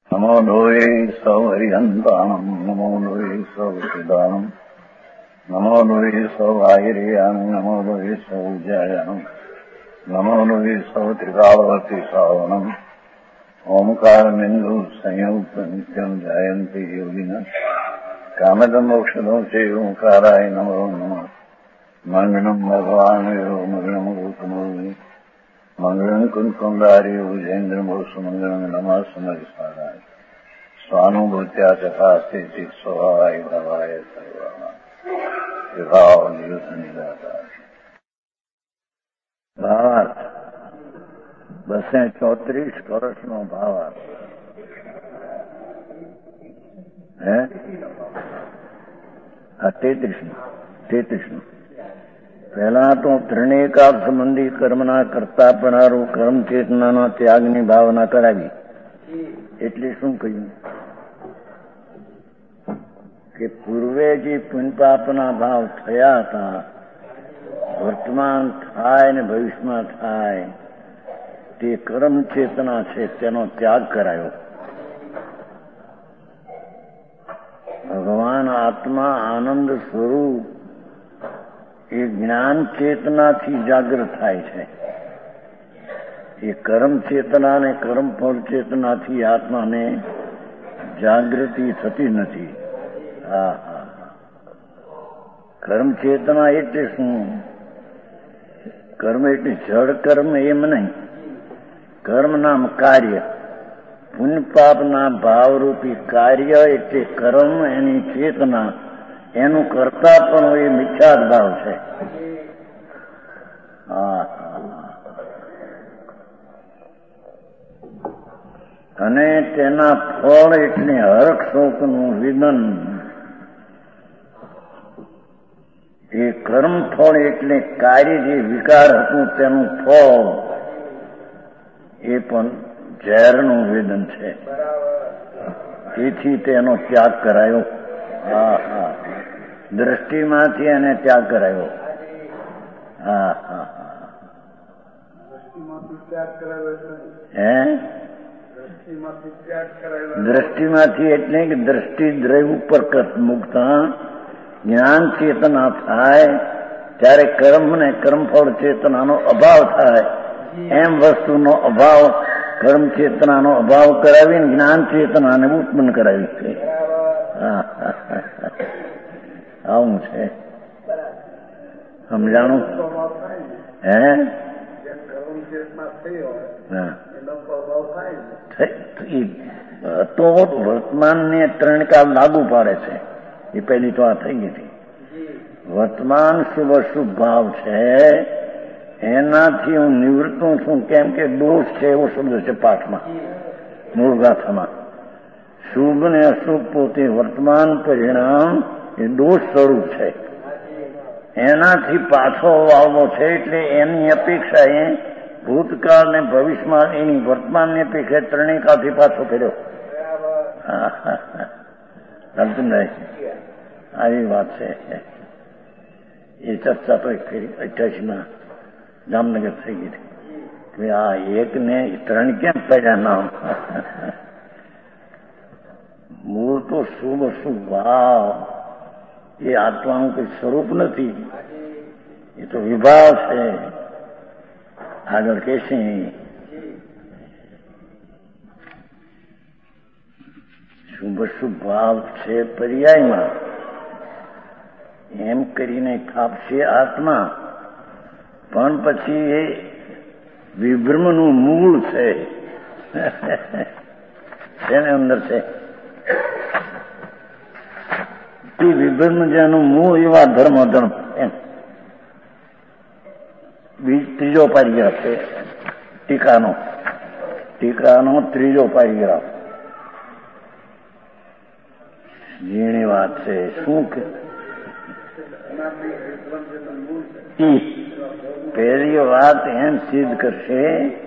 નમો લોહે સૌ હરિહંતાણમ નમો લોહે સૌ સિદાનમ નમો લોહે સૌ આયર્યામ નમો લોહે સૌ જયામ નમો લોહે સૌ ત્રિકાળવતી સાવનમ ઓમકાર બિંદુ સંયુક્ત નિત્યમ જાયંતિ યોગિના કામદમ મોક્ષદો છે ઓંકારાય નમો નમઃ મંગલમ ભગવાન મંગલમ ગૌતમોની મંગલમ કુંકુંડારી વિજેન્દ્રમોષ મંગલમ નમઃ સમરિસારાય સ્વાનુભૂત્યા ચકાસ્તે સ્વભાવાય ભવાય સર્વા વિભાવ નિયુત નિરાકાર. ભાવાર્થ 234 વર્ષનો ભાવાર્થ. હે 33 પહેલા તો ત્રણેકાર સંબંધી કર્મના કરતાપણારૂ કર્મ ચેતનાના ત્યાગની ભાવના કરાવી. એટલે શું કહ્યું કે પૂર્વે જે પુણ્યપાપના ભાવ થયા હતા, વર્તમાન થાય ને ભવિષ્યમાં થાય તે કર્મ ચેતના છે તેનો ત્યાગ કરાયો. ભગવાન આત્મા આનંદ સ્વરૂપ એ જ્ઞાન ચેતનાથી જાગૃત થાય છે. એ કર્મ ચેતના અને કર્મ ફળ ચેતનાથી આત્માને જાગૃતિ થતી નથી. કર્મ ચેતના એટલે શું? કર્મ એટલે જડ કર્મ એમ નહીં. કર્મ નામ કાર્ય, પુણ્ય પાપના ભાવરૂપી કાર્ય એટલે કર્મ, એની ચેતના, એનું કરતા પણ એ મિથ્યાદ ભાવ છે. અને તેના ફળ એટલે હરખ શોકનું વિદન. એ કર્મ ફળ એટલે કાર્ય જે વિકાર હતું તેનું ફળ એ પણ ઝેરનું વેદન છે. તેથી તેનો ત્યાગ કરાયો. દ્રષ્ટિમાંથી એને ત્યાગ કરાયો. દ્રષ્ટિમાંથી એટલે કે દ્રષ્ટિ દ્રવ્ય ઉપર મુકતા જ્ઞાન ચેતના થાય ત્યારે કર્મ ને કર્મફળ ચેતનાનો અભાવ થાય. એમ વસ્તુનો અભાવ કર્મ ચેતનાનો અભાવ કરાવીને જ્ઞાન ચેતનાને ઉત્પન્ન કરાવી છે. આવું છે. સમજાણું? તો વર્તમાનને ત્રણ કાળ લાગુ પાડે છે. એ પહેલી તો આ થઈ ગઈ હતી. વર્તમાન શુભ અશુભ ભાવ છે એનાથી હું નિવૃત્ત છું. કેમ કે દોષ છે એવો શબ્દ છે પાઠમાં, મૂળ ગાથામાં. શુભ ને અશુભ પોતે વર્તમાન પરિણામ એ દોષ સ્વરૂપ છે. એનાથી પાછો આવવો છે. એટલે એની અપેક્ષા એ ભૂતકાળ ને ભવિષ્યમાં એની વર્તમાનની અપેક્ષા ત્રણેય કાળથી પાછો કર્યો. અર્જુનભાઈ આવી વાત છે. એ ચર્ચા તો 88માં જામનગર થઈ ગઈ હતી. આ એક ને ત્રણ કેમ પડ્યા નામ? મૂળ તો શુભ અશુભ ભાવ એ આત્માનું કોઈ સ્વરૂપ નથી. એ તો વિભાવ છે. આગળ કહેશે શુભ અશુભ ભાવ છે પર્યાયમાં. એમ કરીને થાપશે આત્મા. પણ પછી એ વિભ્રમનું મૂળ છે. તેને અંદર છે એ વિભ્રમ જેનું મૂળ એવા ધર્મ ધર્મ. એમ ત્રીજો પેરેગ્રાફ છે ટીકાનો ત્રીજો પેરેગ્રાફ. ઝીણી વાત છે. શું કે પહેલી વાત એમ સિદ્ધ કરશે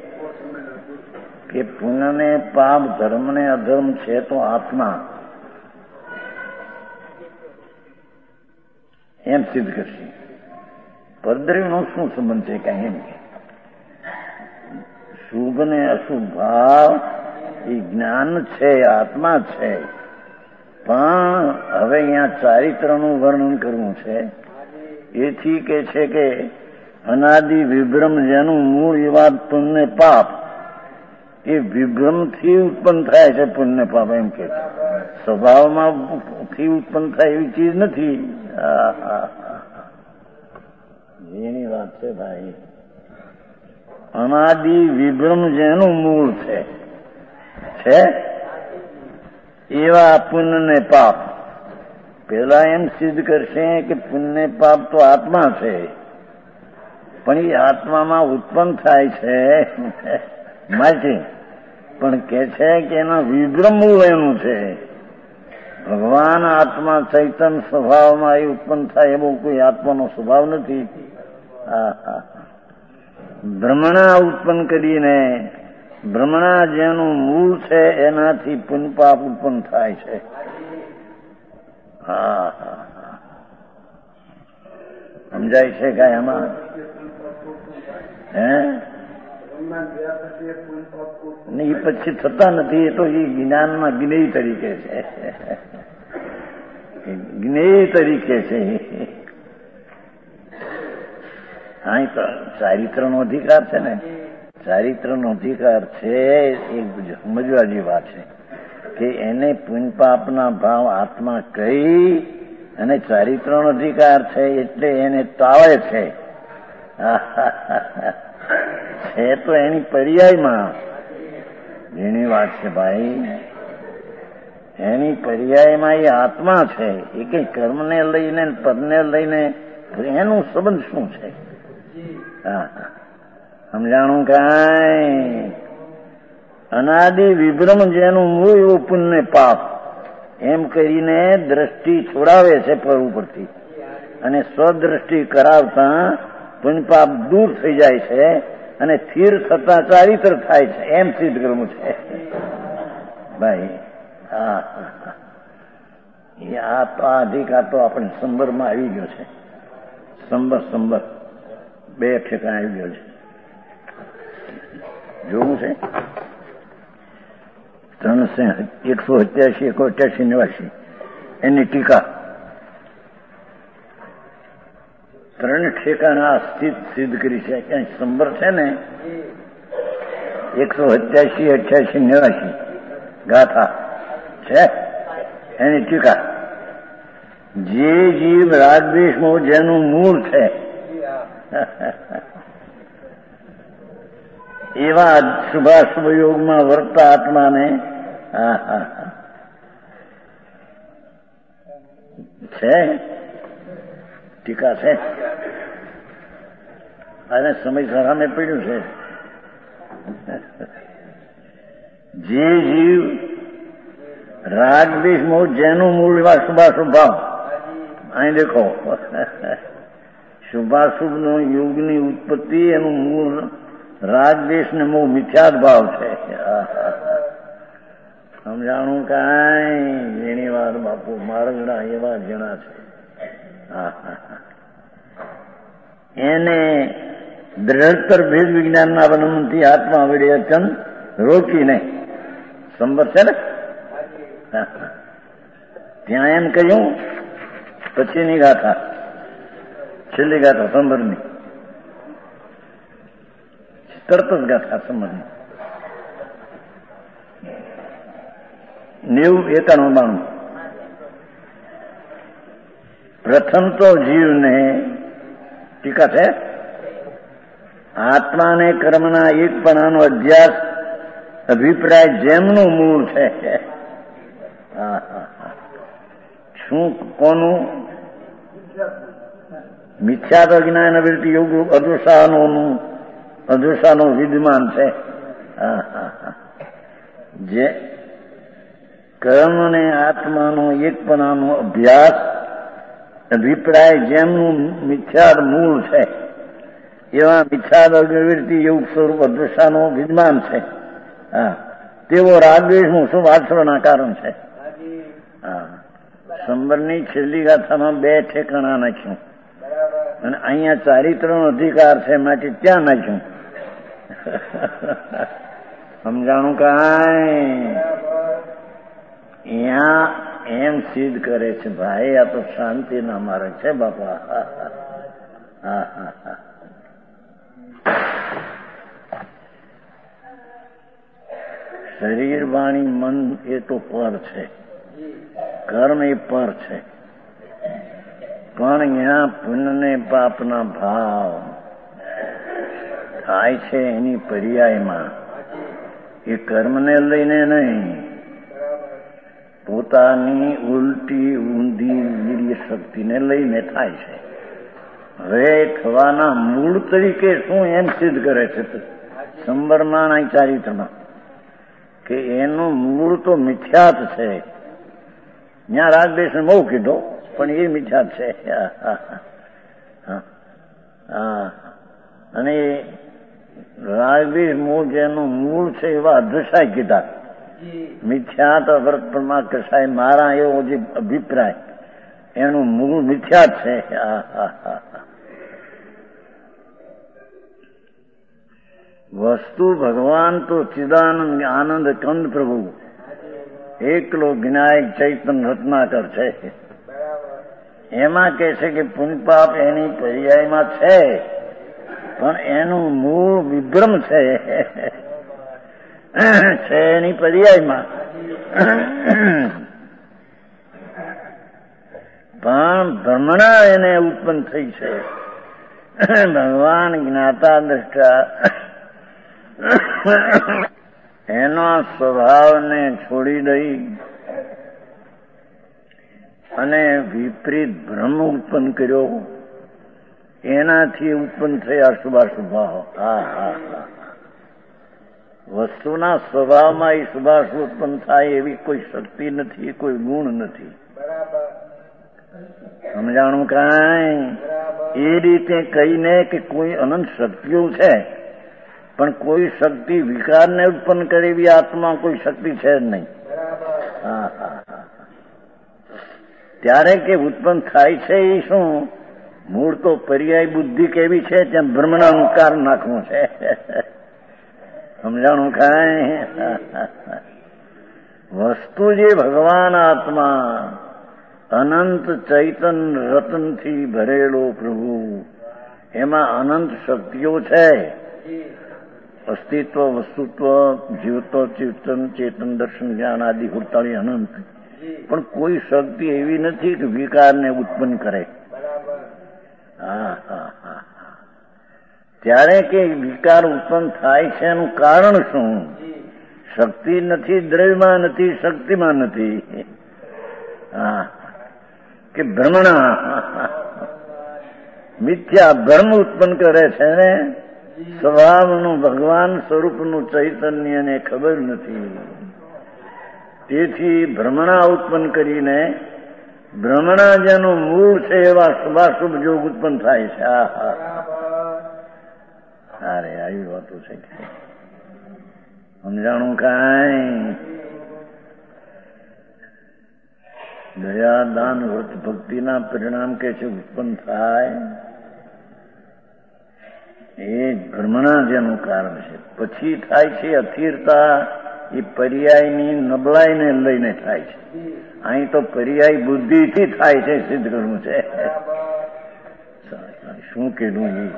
કે પુણ્ય ને પાપ, ધર્મ ને અધર્મ છે તો આત્મા. એમ સિદ્ધ કરશે. પરદ્રવ્યનો શું સંબંધ છે? કઈ એમ શુભ ને અશુભ ભાવ એ જ્ઞાન છે, આત્મા છે, પણ હવે અહીંયા ચારિત્રનું વર્ણન કરવું છે. એથી કે છે કે અનાદિ વિભ્રમ જેનું મૂળ એવા પુણ્ય પાપ, એ વિભ્રમથી ઉત્પન્ન થાય છે. પુણ્ય પાપ એમ કે સ્વભાવમાં થી ઉત્પન્ન થાય એવી ચીજ નથી. એની વાત છે ભાઈ. અનાદિ વિભ્રમ જેનું મૂળ છે એવા પુણ્ય ને પાપ. પેલા એમ સિદ્ધ કરશે કે પુણ્ય પાપ તો આત્મા છે, પણ એ આત્મામાં ઉત્પન્ન થાય છે માટે, પણ કે છે કે એના વિભ્રમ મૂળ એનું છે. ભગવાન આત્મા ચૈતન્ય સ્વભાવમાં એ ઉત્પન્ન થાય એવો કોઈ આત્માનો સ્વભાવ નથી. ભ્રમણા ઉત્પન્ન કરીને, ભ્રમણા જેનું મૂળ છે એનાથી પુણ્ય પાપ ઉત્પન્ન થાય છે. સમજાય છે કાંઈ આમાં? એ પછી થતા નથી. એ તો એ જ્ઞાનમાં જ્ઞેય તરીકે છે, જ્ઞેય તરીકે છે. હા, તો ચારિત્રનો અધિકાર છે ને, ચારિત્રનો અધિકાર છે. એ સમજવા જેવી વાત છે કે એને પુણ્ય પાપના ભાવ આત્મા કહી અને ચારિત્રનો અધિકાર છે એટલે એને ટાળે છે. છે તો એની પર્યાયમાં એની વાત છે ભાઈ. એની પર્યાયમાં એ આત્મા છે. એ કઈ કર્મને લઈને પદને લઈને એનું સંબંધ શું છે? સમજાણું કાંઈ? અનાદિ વિભ્રમ જેનું મૂળ એવું પુણ્ય પાપ એમ કરીને દ્રષ્ટિ છોડાવે છે પર ઉપરથી, અને સ્વદ્રષ્ટિ કરાવતા પુણ્ય પાપ દૂર થઈ જાય છે અને સ્થિર થતા ચારિત્ર થાય છે. એમ સિદ્ધ કરવું છે ભાઈ. આ અધિકાર તો આપણે સંબરમાં આવી ગયો છે. સંબર 2 ઠેકાણે આવી ગયો છે. જોવું છે 187, 188, 89 એની ટીકા 3 ઠેકાણા સિદ્ધ કરી છે. ક્યાંય સંબર છે ને 187, 88, 89 ગાથા છે એની ટીકા. જે જીવ રાગદ્વેષમાં જેનું મૂળ છે એવા શુભાશુભ યોગમાં વર્તા આત્માને છે ટીકા છે. અને સમય સામે પડ્યું છે. જે જીવ રાગદ્વેષમાં જેનું મૂળ એવા શુભાશુભ ભાવ. અહીં દેખો, શુભાશુભ નો યોગની ઉત્પત્તિ એનું મૂળ રાગદ્વેષ ને મોહ મિથ્યાદ ભાવ છે. સમજાણું કાંઈ? એની વાર બાપુ મારગડા એવા જણા છે. એને દ્રઢતર ભેદ વિજ્ઞાનના અવલંબનથી આત્મા વડે અચન રોકીને સંબર છે ને ત્યાં એમ કહ્યું. પછીની ગાથા, છેલ્લી ગાથા સંબરની, તરત જ ગાથા સંબરની 90, 91, 92. પ્રથમ તો જીવને ટીકા છે. આત્માને કર્મના એકપણાનો અધ્યાસ અભિપ્રાય જેમનું મૂળ છે. શું કોનું? મિથ્યાત્વ જ્ઞાન વૃત્તિ યોગ અદૃશાનો વિદ્યમાન છે. જે કર્મ ને આત્માનો એકપણાનો અભ્યાસ અભિપ્રાય જેમનું મિથ્યાદ મૂળ છે એવા મિથ્યાદ અગ્રવૃત્તિ યોગ સ્વરૂપ અદૃશાનો વિદ્યમાન છે. તેવો રાગદ્વેષનું શુભ આચરણના કારણ છે. સંબરની છેલ્લી ગાથામાં 2 ઠેકાણા નાખ્યું અને અહીંયા ચારિત્રનો અધિકાર છે માટે ત્યાં નાખ્યું. સમજાણું કાંઈ? અહીંયા એમ સિદ્ધ કરે છે ભાઈ આ તો શાંતિના માર્ગ છે બાપા. હા હા હા. શરીર વાણી મન એ તો પર છે, કર્મ એ પર છે, પણ અહીંયા પુણ્ય ને પાપના ભાવ થાય છે એની પર્યાયમાં. એ કર્મને લઈને નહીં, પોતાની ઉલટી ઊંધી વીર્ય શક્તિને લઈને થાય છે. હવે થવાના મૂળ તરીકે શું એમ સિદ્ધ કરે છે સંબરમાં ચારિત્રમાં કે એનું મૂળ તો મિથ્યાત છે. ત્યાં રાગદેશ બહુ કીધો પણ એ મિથ્યાત છે. અને રાગદેશ મોહ જેનું મૂળ છે એવા અધ્રસાય કીધા. મિથ્યાત વર્તમાં કસાય મારા એવો જે અભિપ્રાય એનું મૂળ મિથ્યાત છે. વસ્તુ ભગવાન તો ચિદાનંદ આનંદ કંદ પ્રભુ એકલો વિનાયક ચૈતન રત્નાકર છે. એમાં કે છે કે પુણ્યપાપ એની પર્યાયમાં છે પણ એનું મૂળ વિભ્રમ છે એની પર્યાયમાં. પણ ભ્રમણા એને ઉત્પન્ન થઈ છે. ભગવાન જ્ઞાતા દ્રષ્ટા એના સ્વભાવને છોડી દઈ અને વિપરીત ભ્રમ ઉત્પન્ન કર્યો. એનાથી ઉત્પન્ન થયા શુભાશુભ ભાવ. હા હા હા. વસ્તુના સ્વભાવમાં એ શુભાશુભ ઉત્પન્ન થાય એવી કોઈ શક્તિ નથી, કોઈ ગુણ નથી. સમજાણું કાંઈ? એ રીતે કહીને કે કોઈ અનંત શક્તિઓ છે પણ કોઈ શક્તિ વિકારને ઉત્પન્ન કરે એવી આત્મા કોઈ શક્તિ છે જ નહીં. હા હા હા. ત્યારે કે ઉત્પન્ન થાય છે એ શું? મૂળ તો પર્યાય બુદ્ધિ કેવી છે ત્યાં ભ્રમણાનું કારણ નાખવું છે. સમજાણું કાંઈ? વસ્તુ જે ભગવાન આત્મા અનંત ચૈતન રતનથી ભરેલો પ્રભુ, એમાં અનંત શક્તિઓ છે. અસ્તિત્વ, વસ્તુત્વ, જીવત્વ, ચેતન, ચેતન, દર્શન, જ્ઞાન આદિ હુડતાળી અનંત. પણ કોઈ શક્તિ એવી નથી કે વિકારને ઉત્પન્ન કરે. હા હા હા. ત્યારે કે વિકાર ઉત્પન્ન થાય છે એનું કારણ શું? શક્તિ નથી, દ્રવ્યમાં નથી, શક્તિમાં નથી. હા, કે ભ્રમણા મિથ્યા ભ્રમ ઉત્પન્ન કરે છે ને. સ્વભાવનું ભગવાન સ્વરૂપનું ચૈતન્યને ખબર નથી. તેથી ભ્રમણા ઉત્પન્ન કરીને ભ્રમણા જેનું મૂળ છે એવા શુભાશુભ જોગ ઉત્પન્ન થાય છે. અરે આવી વાતો છે. સમજાણું કાંઈ? દયા, દાન, વ્રત, ભક્તિના પરિણામ કે છે ઉત્પન્ન થાય એ ભ્રમણા જેનું કારણ છે. પછી થાય છે અથિરતા, એ પર્યાયની નબળાઈને લઈને થાય છે. અહીં તો પર્યાય બુદ્ધિથી થાય છે, સિદ્ધ કરવું છે. શું કીધું એ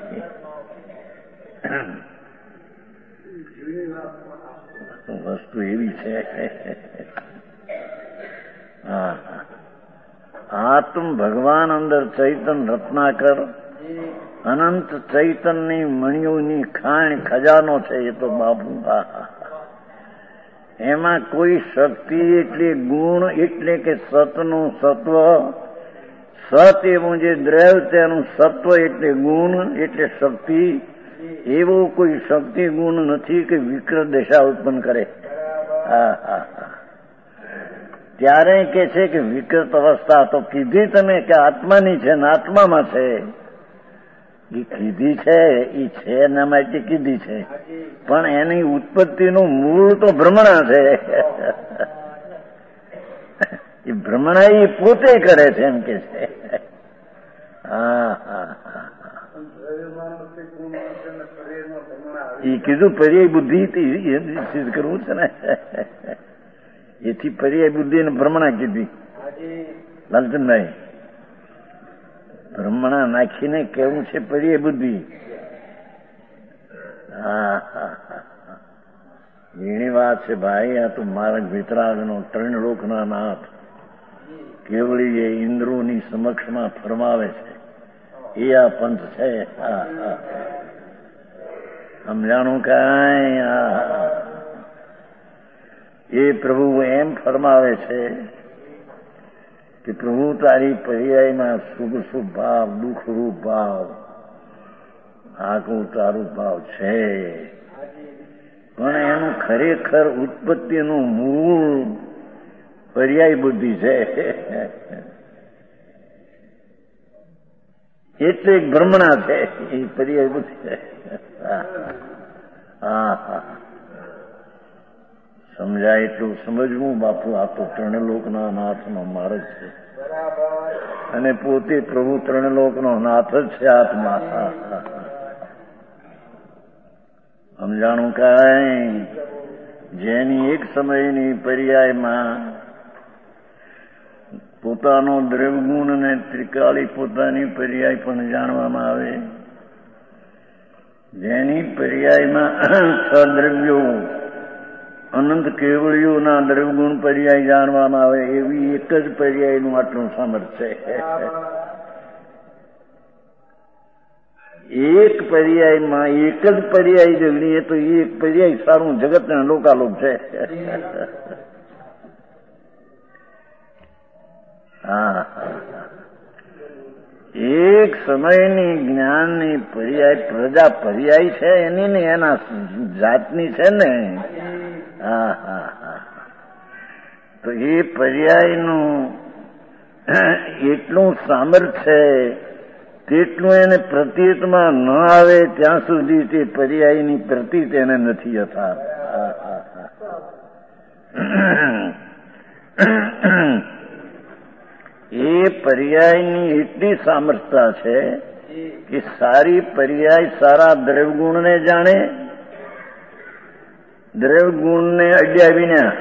વસ્તુ એવી છે. હા, આત્મ ભગવાન અંદર ચૈતન રત્નાકર અનંત ચૈતનની મણિઓની ખાણ ખજાનો છે એ તો બાપુ. એમાં કોઈ શક્તિ એટલે ગુણ એટલે કે સતનું સત્વ, સત એવું જે દ્રવ્ય તેનું સત્વ એટલે ગુણ એટલે શક્તિ. એવો કોઈ શક્તિ ગુણ નથી કે વિકૃત દશા ઉત્પન્ન કરે. હા હા હા. ત્યારે કે છે કે વિકૃત અવસ્થા તો કીધી તમે કે આત્માની છે ને આત્મામાં છે. એ કીધી છે એ છે એના માટે કીધી છે, પણ એની ઉત્પત્તિનું મૂળ તો ભ્રમણા છે. એ ભ્રમણા એ પોતે કરે છે એમ કે છે. હા હા હા. એ કીધું પર્યાય બુદ્ધિ સિદ્ધ કરવું છે ને, એથી પર્યાય બુદ્ધિ ને ભ્રમણા કીધી. લાલચંદભાઈ, ભ્રમણા નાખીને કેવું છે પર્યાય બુદ્ધિ. એની વાત છે ભાઈ. આ તો માર્ગ વિતરાગનો ત્રણ લોકના નાથ કેવળી એ ઇન્દ્રોની સમક્ષમાં ફરમાવે છે. એ આ પંથ છે. સમજાણું કાંઈ? એ પ્રભુ એમ ફરમાવે છે કે પ્રભુ તારી પર્યાયમાં શુભ શુભ ભાવ, દુઃખ રૂપ ભાવ, આખું તારું ભાવ છે, પણ એનું ખરેખર ઉત્પત્તિનું મૂળ પર્યાય બુદ્ધિ છે. એટલે એક ભ્રમણા છે એ પર્યાય બુદ્ધિ છે. સમજાય એટલું સમજવું બાપુ. આ તો ત્રણલોકના નાથનો માર્ગ છે અને પોતે પ્રભુ ત્રણલોકનો નાથ જ છે આત્મા. સમજાણું કાંઈ? જેની એક સમયની પર્યાયમાં પોતાનો દ્રવ્યગુણ અને ત્રિકાળી પોતાની પર્યાય પણ જાણવામાં આવે, જેની પર્યાયમાં છ દ્રવ્યો અનંત કેવળીઓના દ્રવ્યગુણ પર્યાય જાણવામાં આવે, એવી એક જ પર્યાયનું આટલું સામર્થ્ય છે. એક પર્યાયમાં એક જ પર્યાય જગણીએ તો એક પર્યાય સારું જગતના લોકાલોક છે. એક સમયની જ્ઞાનની પર્યાય પ્રજા પર્યાય છે એની ને એના જાતની છે ને. તો એ પર્યાયનું એટલું સામર્થ્ય તેટલું એને પ્રતીતમાં ન આવે ત્યાં સુધી તે પર્યાયની પ્રતીત એને નથી યથાર્થ. એ પર્યાયની એટલી સામર્થ્યતા છે કે સારી પર્યાય સારા દ્રવ્યગુણને જાણે, દ્રવ્યગુણને અડ્યા વિના,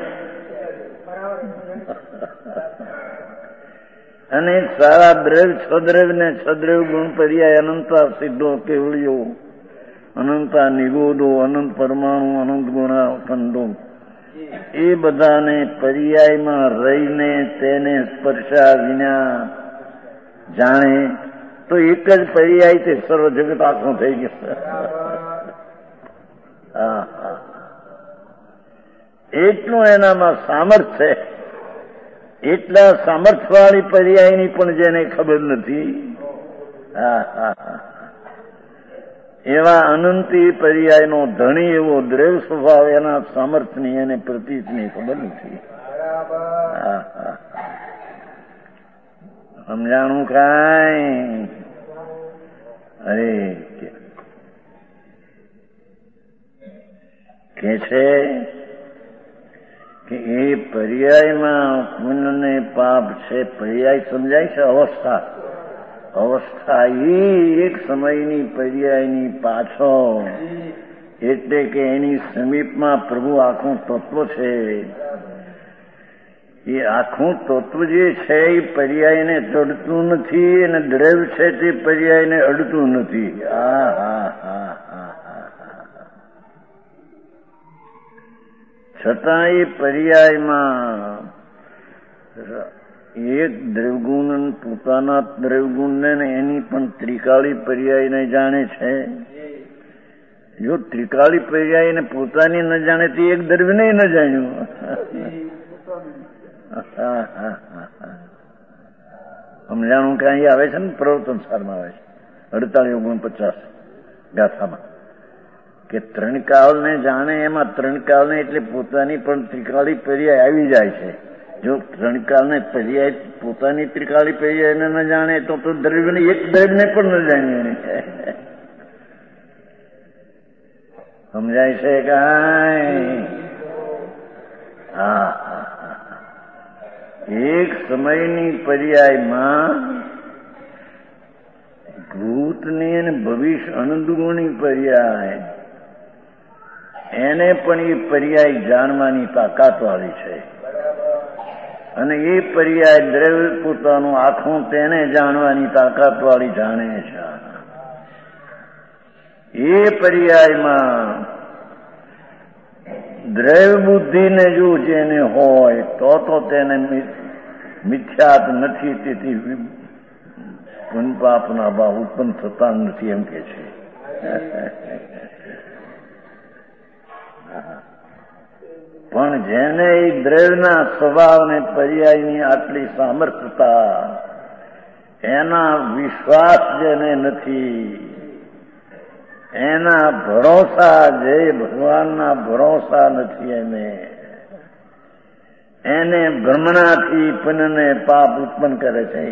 અને સારા દ્રવ્ય છદ્રવ્યને છદ્રવ્ય ગુણ પર્યાય અનંતા સિદ્ધો કેવળીઓ, અનંતા નિગોદો, અનંત પરમાણુ, અનંત ગુણાખંડો, એ બધાને પર્યાયમાં રહીને તેને સ્પર્શા વિના જાણે તો એક જ પર્યાય તે સર્વ જગત આખું થઈ ગયું. એટલું એનામાં સામર્થ્ય. એટલા સામર્થ્યવાળી પર્યાયની પણ જેને ખબર નથી, એવા અનંતી પર્યાયનો ધણી એવો દ્રવ્ય સ્વભાવ એના સામર્થ્યની એને પ્રતીતની ખબર નથી. સમજાણું કાંઈ? અરે કે છે કે એ પર્યાયમાં પુણ્ય ને પાપ છે. પર્યાય સમજાય છે? અવસ્થા. અવસ્થા એ એક સમયની પર્યાયની પાછો, એટલે કે એની સમીપમાં પ્રભુ આખું તત્વ છે. એ આખું તત્વ જે છે એ પર્યાયને ચડતું નથી અને દ્રવ્ય છે તે પર્યાયને અડતું નથી. છતાં એ પર્યાયમાં એક દ્રવ્યગુણ પોતાના દ્રવ્યગુણને એની પણ ત્રિકાળી પર્યાયને જાણે છે. જો ત્રિકાળી પર્યાયને પોતાની ન જાણે તો એક દ્રવ્યને ન જાણ્યું. સમજાણું કાંઈ આવે છે ને? પ્રવર્તન સારમાં આવે છે 4849 ગાથામાં કે ત્રણ કાળને જાણે, એમાં ત્રણ કાળને એટલે પોતાની પણ ત્રિકાળી પર્યાય આવી જાય છે. જો ત્રણ કાળને પર્યાય પોતાની ત્રિકાળી પર્યાયને ન જાણે તો દ્રવ્યને એક દ્રવ્યને પણ ન જાણીએ. સમજાય છે કાંઈ? એક સમયની પર્યાયમાં ભૂતની અને ભવિષ્ય અનંત ગુણની પર્યાય એને પણ એ પર્યાય જાણવાની તાકાત વાળી છે. અને એ પર્યાય દ્રવ્ય પોતાનું આખું તેને જાણવાની તાકાત વાળી જાણે છે. એ પર્યાયમાં દ્રવ્ય બુદ્ધિને જો જેને હોય તો તેને મિથ્યાત નથી, તેથી પુણ્યપાપના ભાવ ઉત્પન્ન થતા નથી એમ કે છે. પણ જેને એ દ્રવ્યના સ્વભાવને પર્યાયની આટલી સામર્થ્યતા, એના વિશ્વાસ જેને નથી, એના ભરોસા જે ભગવાનના ભરોસા નથી, એને ભ્રમણાથી પુણ્યને પાપ ઉત્પન્ન કરે છે.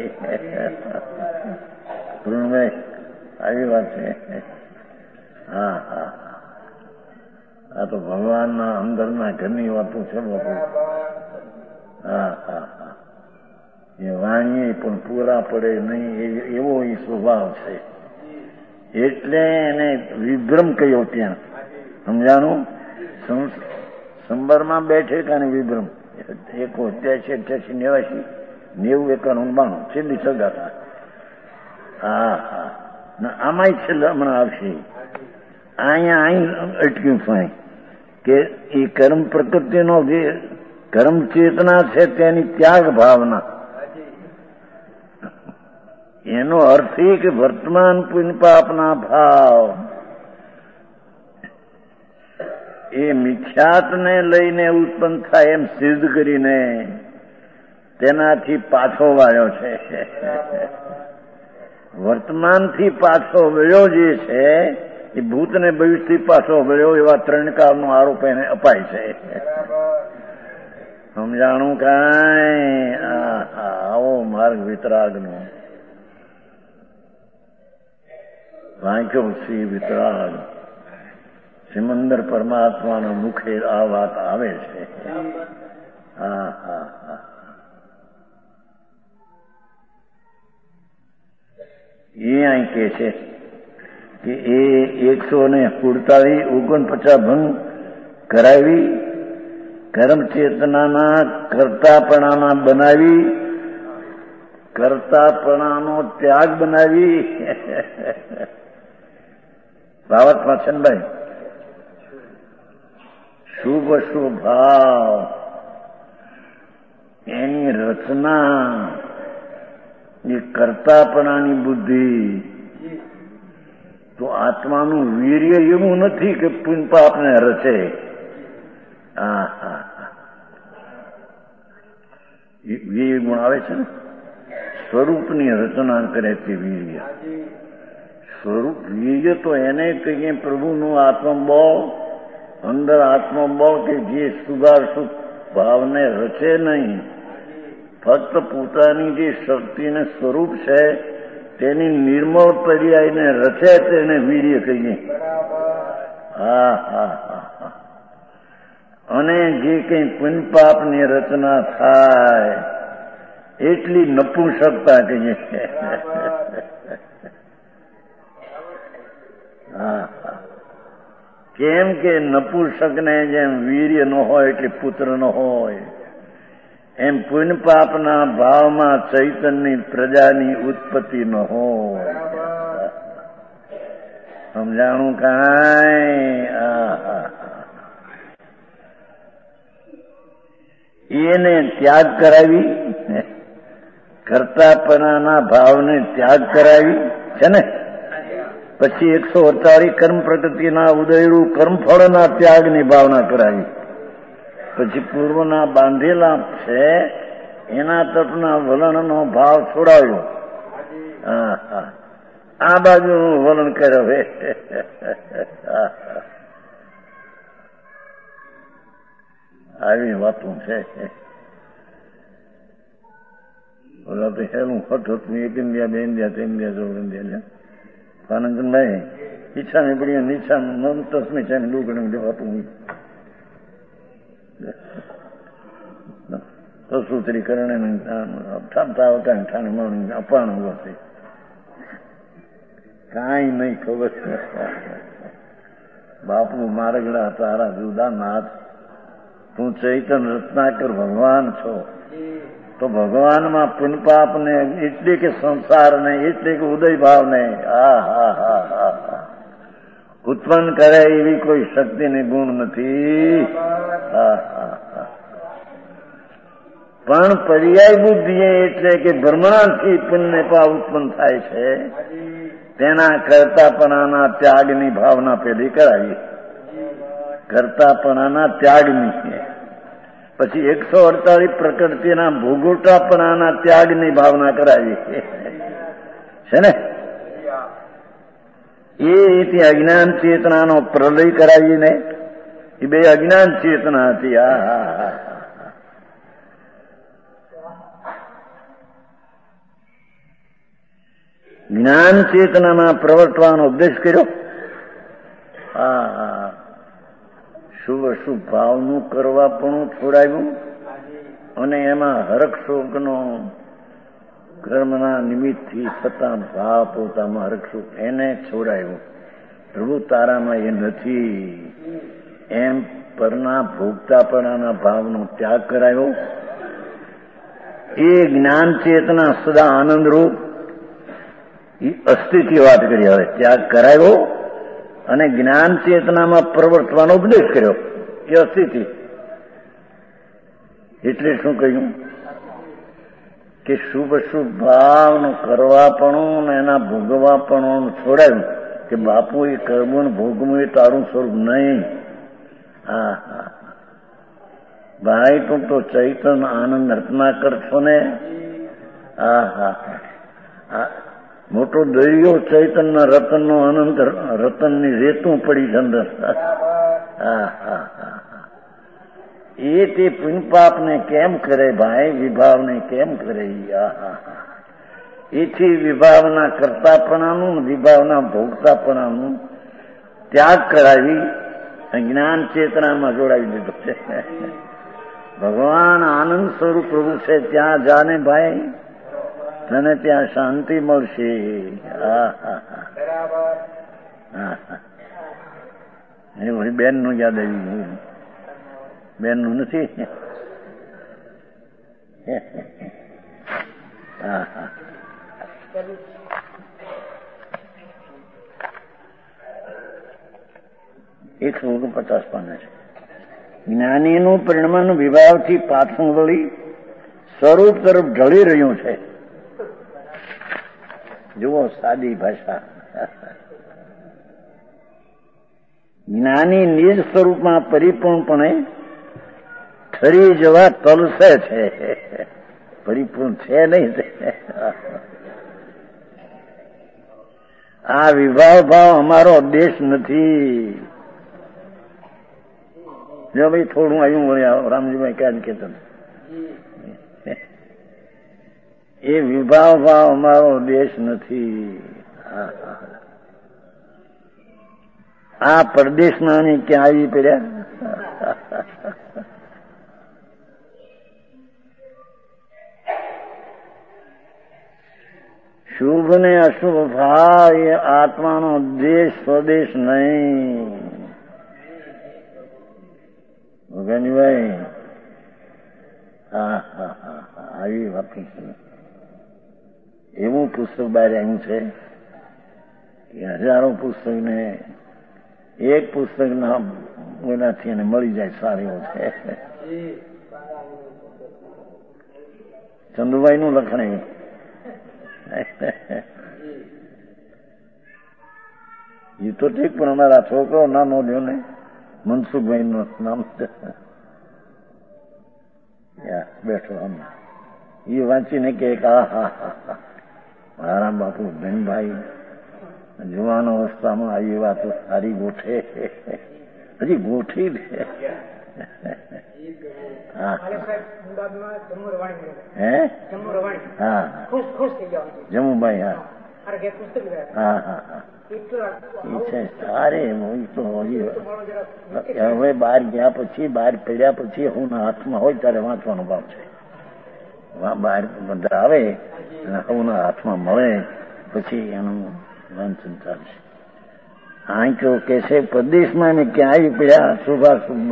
આવી વાત છે. હા હા, આ તો ભગવાનના અંદરના ઘરની વાતો છે બાપુ. હા હા હા, એ વાણીએ પણ પૂરા પડે નહીં એવો એ સ્વભાવ છે. એટલે એને વિભ્રમ કહ્યો. ત્યાં સમજાણું? સંબરમાં બેઠે કાને વિભ્રમ 87, 88, 90, 91, 92 છેલ્લી સગાતા. હા હા, આમાંય છેલ્લા હમણાં આવશે. અહીંયા અટક્યું થાય કે એ કર્મ પ્રકૃતિનો જે કર્મ ચેતના છે તેની ત્યાગ ભાવના, એનો અર્થ એ કે વર્તમાન પુણ્ય પાપના ભાવ એ મિથ્યાતને લઈને ઉત્પન્ન થાય એમ સિદ્ધ કરીને તેનાથી પાછો વાળ્યો છે. વર્તમાનથી પાછો વળ્યો જે છે એ ભૂતને ભવિષ્યથી પાછો વળ્યો, એવા 3 કાળનો આરોપ એને અપાય છે. સમજાણું કાંઈ? આવો માર્ગ વિતરાગનો વાંચ્યો શ્રી વિતરાગ સિમંદર પરમાત્માના મુખે આ વાત આવે છે. હા હા હા, એ અહીં કે છે કે એ 149 ભંગ કરાવી, કર્મ ચેતનાના કર્તાપણાના બનાવી, કર્તાપણાનો ત્યાગ બનાવી. ભાવતમાં છે ને ભાઈ, શુભ શુભ ભાવ એની રચના, એ કર્તાપણાની બુદ્ધિ. તો આત્માનું વીર્ય એવું નથી કે પુણ્ય પાપને રચે. હા હા, વીર્ય ગુણ આવે છે ને, સ્વરૂપની રચના કરે તે વીર્ય. સ્વરૂપ વીર્ય તો એને કહીએ પ્રભુનું આત્મબળ, અંદર આત્મબળ કે જે સુધારસુખ ભાવને રચે નહીં, ફક્ત પોતાની જે શક્તિને સ્વરૂપ છે તેની નિર્મળ પર્યાયને રચે તેને વીર્ય કહીએ. હા હા હા, અને જે કંઈ પુણ્ય પાપની રચના થાય એટલી નપુંસકતા કહીએ. હા, કેમ કે નપુંસકને જેમ વીર્ય ન હોય એટલે પુત્ર ન હોય, એમ પુણ્ય પાપના ભાવમાં ચૈતન્યની પ્રજાની ઉત્પત્તિ ન હોય. સમજાણું કાંઈ? એને ત્યાગ કરાવી, કર્તાપણાના ભાવને ત્યાગ કરાવી છે ને. પછી 148 કર્મ પ્રકૃતિના ઉદયરૂપ કર્મફળના ત્યાગની ભાવના કરાવી. પછી પૂર્વના બાંધેલા છે એના તરફના વલણનો ભાવ છોડાવ્યો. હા હા, આ બાજુનું વલણ કર્યો. આવી વાતો છે. ઓલા તો હેલું ફટ હતું, 1 ઇન્ડિયા, 2 ઇન્ડિયા, 3 ઇન્ડિયા, 14 ઇન્ડિયા. આનંદભાઈ ઈચ્છાની પડી નીચા તસ્મી છે ડુગણી દેવાતું સૂત્રીકરણ ઠામતા વખત ઠાને માણું અપાણું વખતે કાંઈ નહીં ખબર. બાપુ મારગડા તારા જુદા નાથ, તું ચૈતન રત્નાકર ભગવાન છો, તો ભગવાનમાં પુનપાપ ને એટલે કે સંસાર ને એટલે કે ઉદય ભાવ ને ઉત્પન્ન કરે એવી કોઈ શક્તિની ગુણ નથી. પણ પર્યાય બુદ્ધિ એટલે કે ભ્રમણાથી પુણ્ય પાપ ઉત્પન્ન થાય છે, તેના કરતાપણાના ત્યાગની ભાવના પેલી કરાવી. કરતાપણાના ત્યાગની, પછી 148 પ્રકૃતિના ભોગવટાપણાના ત્યાગની ભાવના કરાવી છે ને. એ રીતે અજ્ઞાન ચેતનાનો પ્રલય કરાવીને એ બે અજ્ઞાન ચેતના હતી. જ્ઞાન ચેતનામાં પ્રવર્તવાનો ઉપદેશ કર્યો. શુભ અશુભ ભાવનું કરવા પણ છોડાવ્યું અને એમાં હરખ શોકનો કર્મના નિમિત્તથી થતા ભાવ પોતામાં હરખ શોક એને છોડાવ્યું. પ્રભુ તારામાં એ નથી એમ પરના ભોગતાપણાના ભાવનો ત્યાગ કરાયો. એ જ્ઞાન ચેતના સદા આનંદરૂપ એ અસ્થિથી વાત કરી. હવે ત્યાગ કરાયો અને જ્ઞાન ચેતનામાં પ્રવર્તવાનો ઉપદેશ કર્યો. એ અસ્થિતિ એટલે શું કહ્યું કે શુભ શુભ ભાવનું કરવાપણું ને એના ભોગવાપણું છોડાયું કે બાપુ એ કર્મો ભોગવું એ તારું સ્વરૂપ નહીં. ભાઈ તું તો ચૈતન આનંદ રત્નાકર છો ને. મોટો દરિયો ચૈતનના રતનનો અનંત રતનની રેતું પડી અંદર. એ તે પુણ્યપાપને કેમ કરે ભાઈ, વિભાવને કેમ કરે. એથી વિભાવના કરતાપણાનું વિભાવના ભોગતાપણાનું ત્યાગ કરાવી જ્ઞાન ચેતનામાં જોડાવી દીધો છે. ભગવાન આનંદ સ્વરૂપ પ્રભુ છે, ત્યાં જાને ભાઈ તને ત્યાં શાંતિ મળશે. એ વળી બેન નું યાદ આવ્યું. બેન નું નથી. એક 150 પાના છે. જ્ઞાનીનું પરિણમન વિભાવથી પાછું વળી સ્વરૂપ તરફ ઢળી રહ્યું છે. જુઓ સાદી ભાષા. જ્ઞાની નિજ સ્વરૂપમાં પરિપૂર્ણપણે ઠરી જવા તલસે છે. પરિપૂર્ણ છે નહીં. આ વિભાવ ભાવ અમારો દેશ નથી. જો ભાઈ થોડું આવ્યું રામજીભાઈ ક્યાં કેતન, એ વિભાવ ભાવ અમારો દેશ નથી. આ પરદેશમાં ક્યાં આવી પડ્યા. શુભ ને અશુભ ભાવ એ આત્માનો દેશ સ્વદેશ નહીં. ભગનભાઈ આવી વાત એવું પુસ્તક બહાર આવ્યું છે કે હજારો પુસ્તક ને એક પુસ્તક ના એનાથી એને મળી જાય સારું છે. ચંદુભાઈ નું લખણ એ તો ઠીક, પણ અમારા છોકરો નાનો લ્યો ને મનસુખભાઈ નું નામ બેઠો એ વાંચીને કે મારા બાપુ બેનભાઈ જુવાન અવસ્થામાં આવી વાતો સારી ગોઠે, હજી ગોઠી દે. જમુભાઈ સારે હવે બહાર ગયા પછી, બહાર પડ્યા પછી હું હાથમાં હોય ત્યારે વાંચવાનો ભાવ છે. બહાર બધા આવે અને હવના હાથમાં મળે પછી એનું વાંચન ચાલશે. આંચો કે છે પ્રદેશમાં ને ક્યાં આવી પડ્યા શુભાશુભ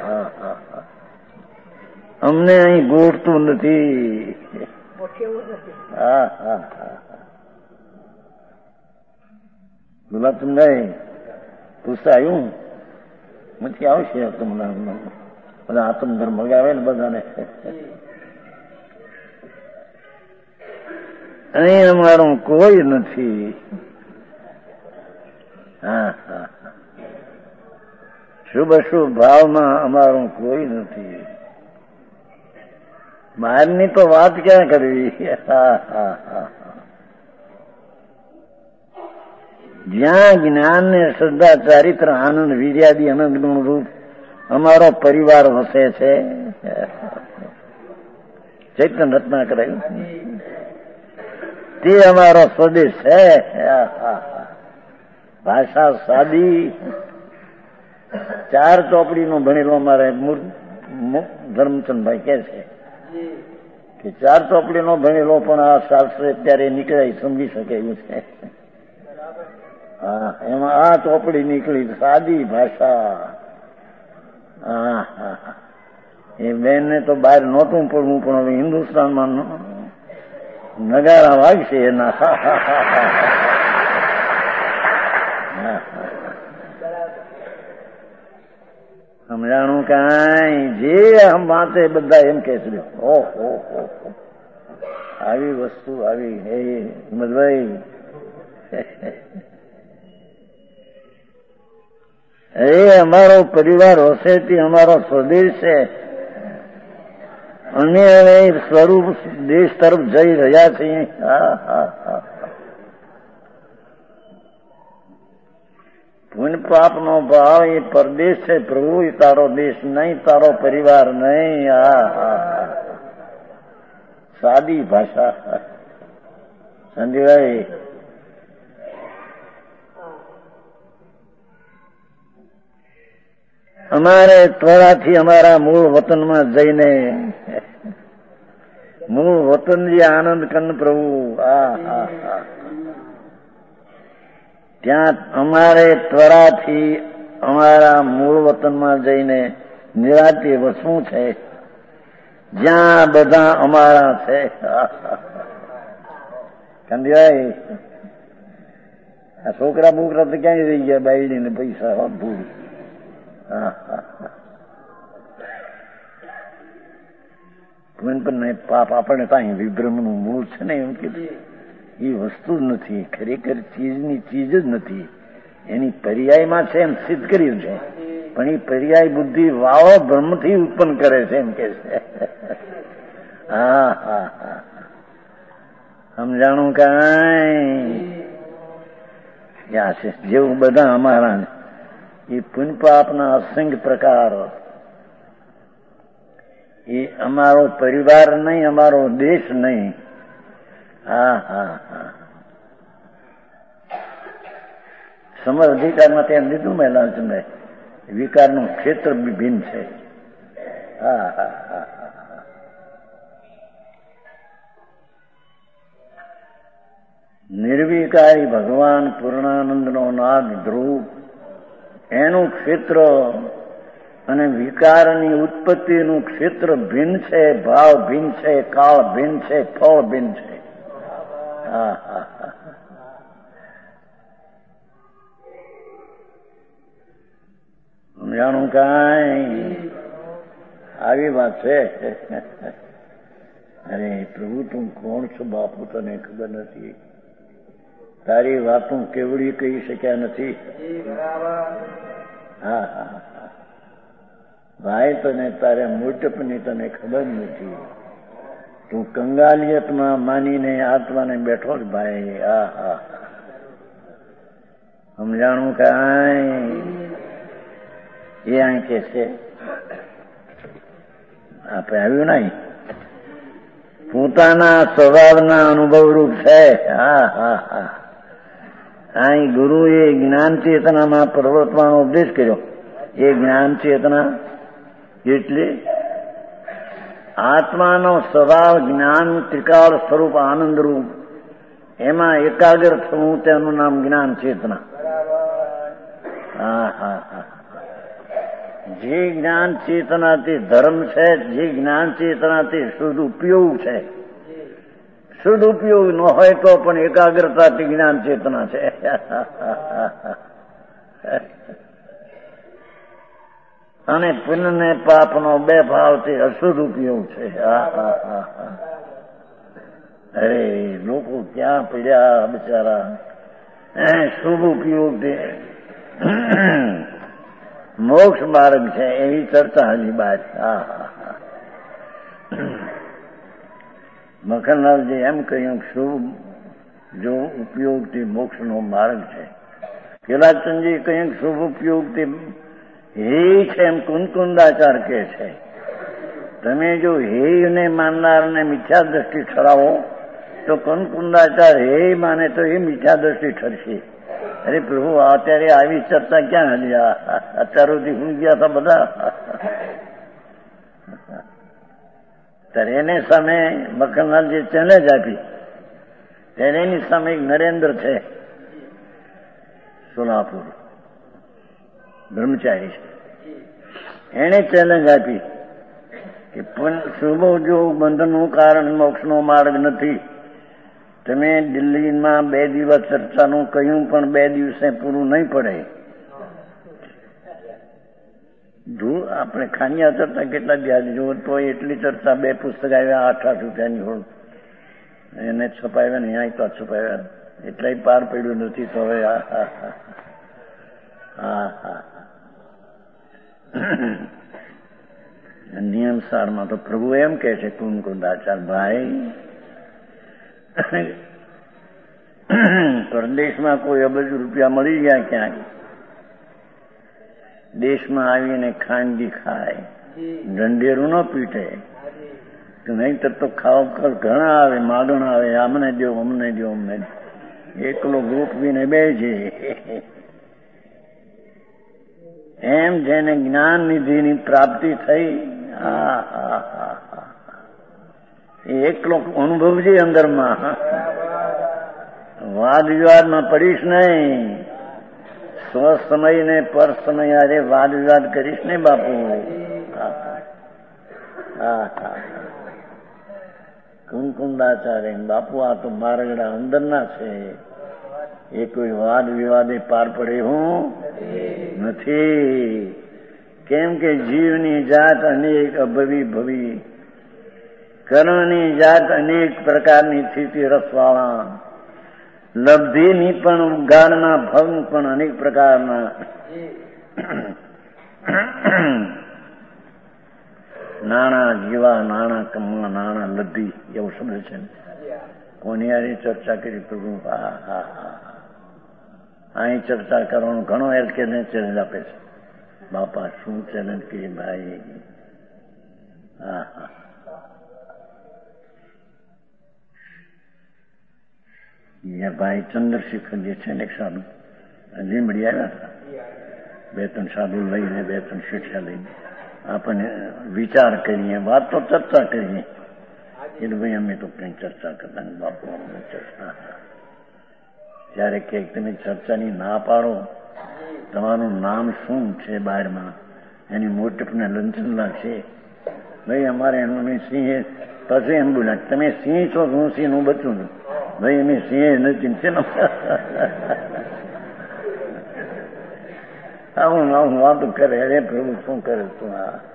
અમને અહીં ગોઠતું નથી. હા હા હા ગુલાબચંદ પૂછતા આવ્યું નથી આવશે બધા આત્મધર્મ મગાવે ને બધાને. અહીં અમારું કોઈ નથી. હા હા શુભ શુભ ભાવમાં અમારું કોઈ નથી. બહારની તો વાત ક્યાં કરવી. હા હા હા જ્યાં જ્ઞાન ને શ્રદ્ધા ચારિત્ર આનંદ વીર્યાદિ અનંત ગુણ રૂપ અમારો પરિવાર વસે છે. ચૈતન્ય રત્ના કરાયું તે અમારો સ્વદેશ છે. ભાષા સાદી, 4 ચોપડીનો ભણેલો અમારે ધર્મચંદભાઈ કે છે કે 4 ચોપડીનો ભણેલો પણ આ શાસ્ત્ર અત્યારે નીકળાય સમજી શકે એવું છે. હા એમાં આ ચોપડી નીકળી સાદી ભાષા. હા હા એ બેનને તો બહાર નહોતું પડવું પણ હવે હિન્દુસ્તાનમાં નગારા વાગશે એના. સમજાણું કાંઈ જે વાંચે બધા એમ કે છે ઓહો આવી વસ્તુ આવી. હે હિંમતભાઈ એ અમારો પરિવાર હશે તે અમારો સ્વદેશ છે. અમે હવે સ્વરૂપ દેશ તરફ જઈ રહ્યા છીએ. હા હા હા પુણ્ય પાપ નો ભાવ એ પરદેશ છે પ્રભુ, એ તારો દેશ નહીં, તારો પરિવાર નહીં. હા હા સાદી ભાષા. સંજયભાઈ અમારે ત્વરાથી અમારા મૂળ વતનમાં જઈને મૂળ વતન જે આનંદ કંદ પ્રભુ. હા હા હા ત્યાં અમારે ત્વરાથી અમારા મૂળ વતનમાં જઈને નિરાંતે વસવું છે જ્યાં બધા અમારા છે. કંદિયાઈ આ છોકરા બોકરા તો ક્યાંય રહી ગયા બાયડી ને પૈસા ભૂલ. પણ પાપ આપણને ત્યાં વિભ્રમનું મૂળ છે ને એમ કીધું એ વસ્તુ જ નથી, ખરેખર ચીજની ચીજ જ નથી. એની પર્યાયમાં છે એમ સિદ્ધ કર્યું છે પણ એ પર્યાય બુદ્ધિ વાવો બ્રહ્મથી ઉત્પન્ન કરે છે એમ કે છે. હા હા હા સમજાણું કાંઈ છે જેવું બધા અમારા એ પુણ્ય પાપના અસંખ્ય પ્રકાર. એ અમારો પરિવાર નહીં, અમારો દેશ નહીં. હા હા હા સમર અધિકારમાં તેમ લીધું મેં લાલચંદે વિકારનું ક્ષેત્ર ભિન્ન છે. હા હા હા નિર્વિકારી ભગવાન પૂર્ણાનંદનો નાદ ધ્રુવ એનું ક્ષેત્ર અને વિકારની ઉત્પત્તિનું ક્ષેત્ર ભિન્ન છે, ભાવ ભિન્ન છે, કાળ ભિન્ન છે, ફળ ભિન્ન છે. હા હા હા જાણું કાંઈ આવી વાત છે. અરે પ્રભુ તું કોણ છો બાપુ તને ખબર નથી. તારી વાતો કેવડી કહી શક્યા નથી. હા હા ભાઈ તને તારે મોટપની તને ખબર નથી. તું કંગાલિયતમાં માનીને આત્માને બેઠો જ ભાઈ. હા હા સમજાણું કાંઈ એ અહીં કે છે આપણે આવ્યું નહીં પોતાના સ્વભાવના અનુભવ રૂપ છે. હા હા હા અહીં ગુરુએ જ્ઞાન ચેતનામાં પ્રવર્તવાનો ઉપદેશ કર્યો. એ જ્ઞાન ચેતના એટલે આત્માનો સ્વભાવ જ્ઞાન ત્રિકાળ સ્વરૂપ આનંદરૂપ એમાં એકાગ્ર થવું તેનું નામ જ્ઞાન ચેતના. જે જ્ઞાન ચેતનાથી ધર્મ છે, જે જ્ઞાન ચેતનાથી શુદ્ધ ઉપયોગ છે, શુદ્ધ ઉપયોગ ન હોય તો પણ એકાગ્રતાથી જ્ઞાન ચેતના છે. અને પુણ્ય ને પાપનો બે ભાવથી અશુદ્ધ ઉપયોગ છે. અરે લોકો ક્યાં પડ્યા બિચારા શુભ ઉપયોગથી મોક્ષ માર્ગ છે એવી ચર્ચા હજી બાદ. મખનલાલજી એમ કહ્યું શુભ જો ઉપયોગથી મોક્ષનો માર્ગ છે. કેલાચંદજી કહ્યું શુભ ઉપયોગથી હે છે એમ કુંદકુંદાચાર કે છે. તમે જો હેને માનનારને મિથ્યા દ્રષ્ટિ ઠરાવો તો કુંદકુંદાચાર હે માને તો એ મિથ્યા દ્રષ્ટિ ઠરશે. અરે પ્રભુ અત્યારે આવી ચર્ચા ક્યાં હજી? અત્યાર સુધી હું ગયા હતા બધા. ત્યારે એને સામે મખનલાલજી ચેલેન્જ આપી. ત્યારે એની સામે એક નરેન્દ્ર છે સોલાપુર, બ્રહ્મચારી છે. એને ચેલેન્જ આપી કે શુભ જો બંધનનું કારણ મોક્ષનો માર્ગ નથી. તમે દિલ્હીમાં 2 દિવસ ચર્ચાનું કહ્યું પણ 2 દિવસે પૂરું નહીં પડે. આપણે ખાનિયા ચર્ચા કેટલા દિવસ જો તો એટલી ચર્ચા 2 પુસ્તક આવ્યા 8 રૂપિયાની હોળ એને છપાવ્યા ને અહીં તો છપાવ્યા એટલાય પાર પડ્યું નથી. તો હવે નિયમ સારમાં તો પ્રભુ એમ કે છે કુંદકુંદાચાર ભાઈ પરદેશમાં કોઈ અબજ રૂપિયા મળી ગયા ક્યાંક, દેશમાં આવીને ખાંડી ખાય, ઢંઢેરું ન પીટે. નહીંતર તો ખાવ ઘણા આવે, માગણ આવે, અમને દો અમને દો અમને. એકલો ગોપવીને બેસે. એમ જેને જ્ઞાન નિધિની પ્રાપ્તિ થઈ એ એકલો અનુભવજે અંદરમાં. વાદ વિવાદમાં પડીશ નહીં. સ્વસમય ને પર સમય અરે વાદ વિવાદ કરીશ ને બાપુ. કુંદકુંદાચાર્ય બાપુ આ તો મારગડા અંદરના છે. એ કોઈ વાદ વિવાદે પાર પડે હું નથી. કેમ કે જીવની જાત અનેક અભવી ભવી, કર્મની જાત અનેક પ્રકારની સ્થિતિ રસવાળા, લબ્ધિની પણ ઉગાડના ભંગ પણ અનેક પ્રકારના. નાણાં જીવા, નાણાં કમવા, નાણાં લબ્ધી એવો શબ્દ છે. કોની યારી ચર્ચા કરી પ્રભુ? અહીં ચર્ચા કરવાનું ઘણો એલકેને ચેલેન્જ આપે છે. બાપા શું ચેલેન્જ કરી ભાઈ? ભાઈ ચંદ્રશેખર જે છે ને એક સાધુ લીમડી આવ્યા હતા. 2-3 સાધુ લઈને 2-3 શિક્ષા લઈને આપણને વિચાર કરીએ, વાત તો ચર્ચા કરીએ. એટલે ભાઈ અમે તો કઈ ચર્ચા કરતા ને બાપુ અમને ચર્ચા. ત્યારે કે તમે ચર્ચાની ના પાડો, તમારું નામ શું છે બહારમાં, એની મોટપને લંચન લાગશે. ભાઈ અમારે એનું સિંહ. પછી એમ બોલ્યા તમે સિંહ છો, હું સિંહ નું બચ્ચું છું. ભાઈ અમે સિંહ નથી છે ને. આવું વાતો કરે. અરે પ્રભુ શું કરે તું?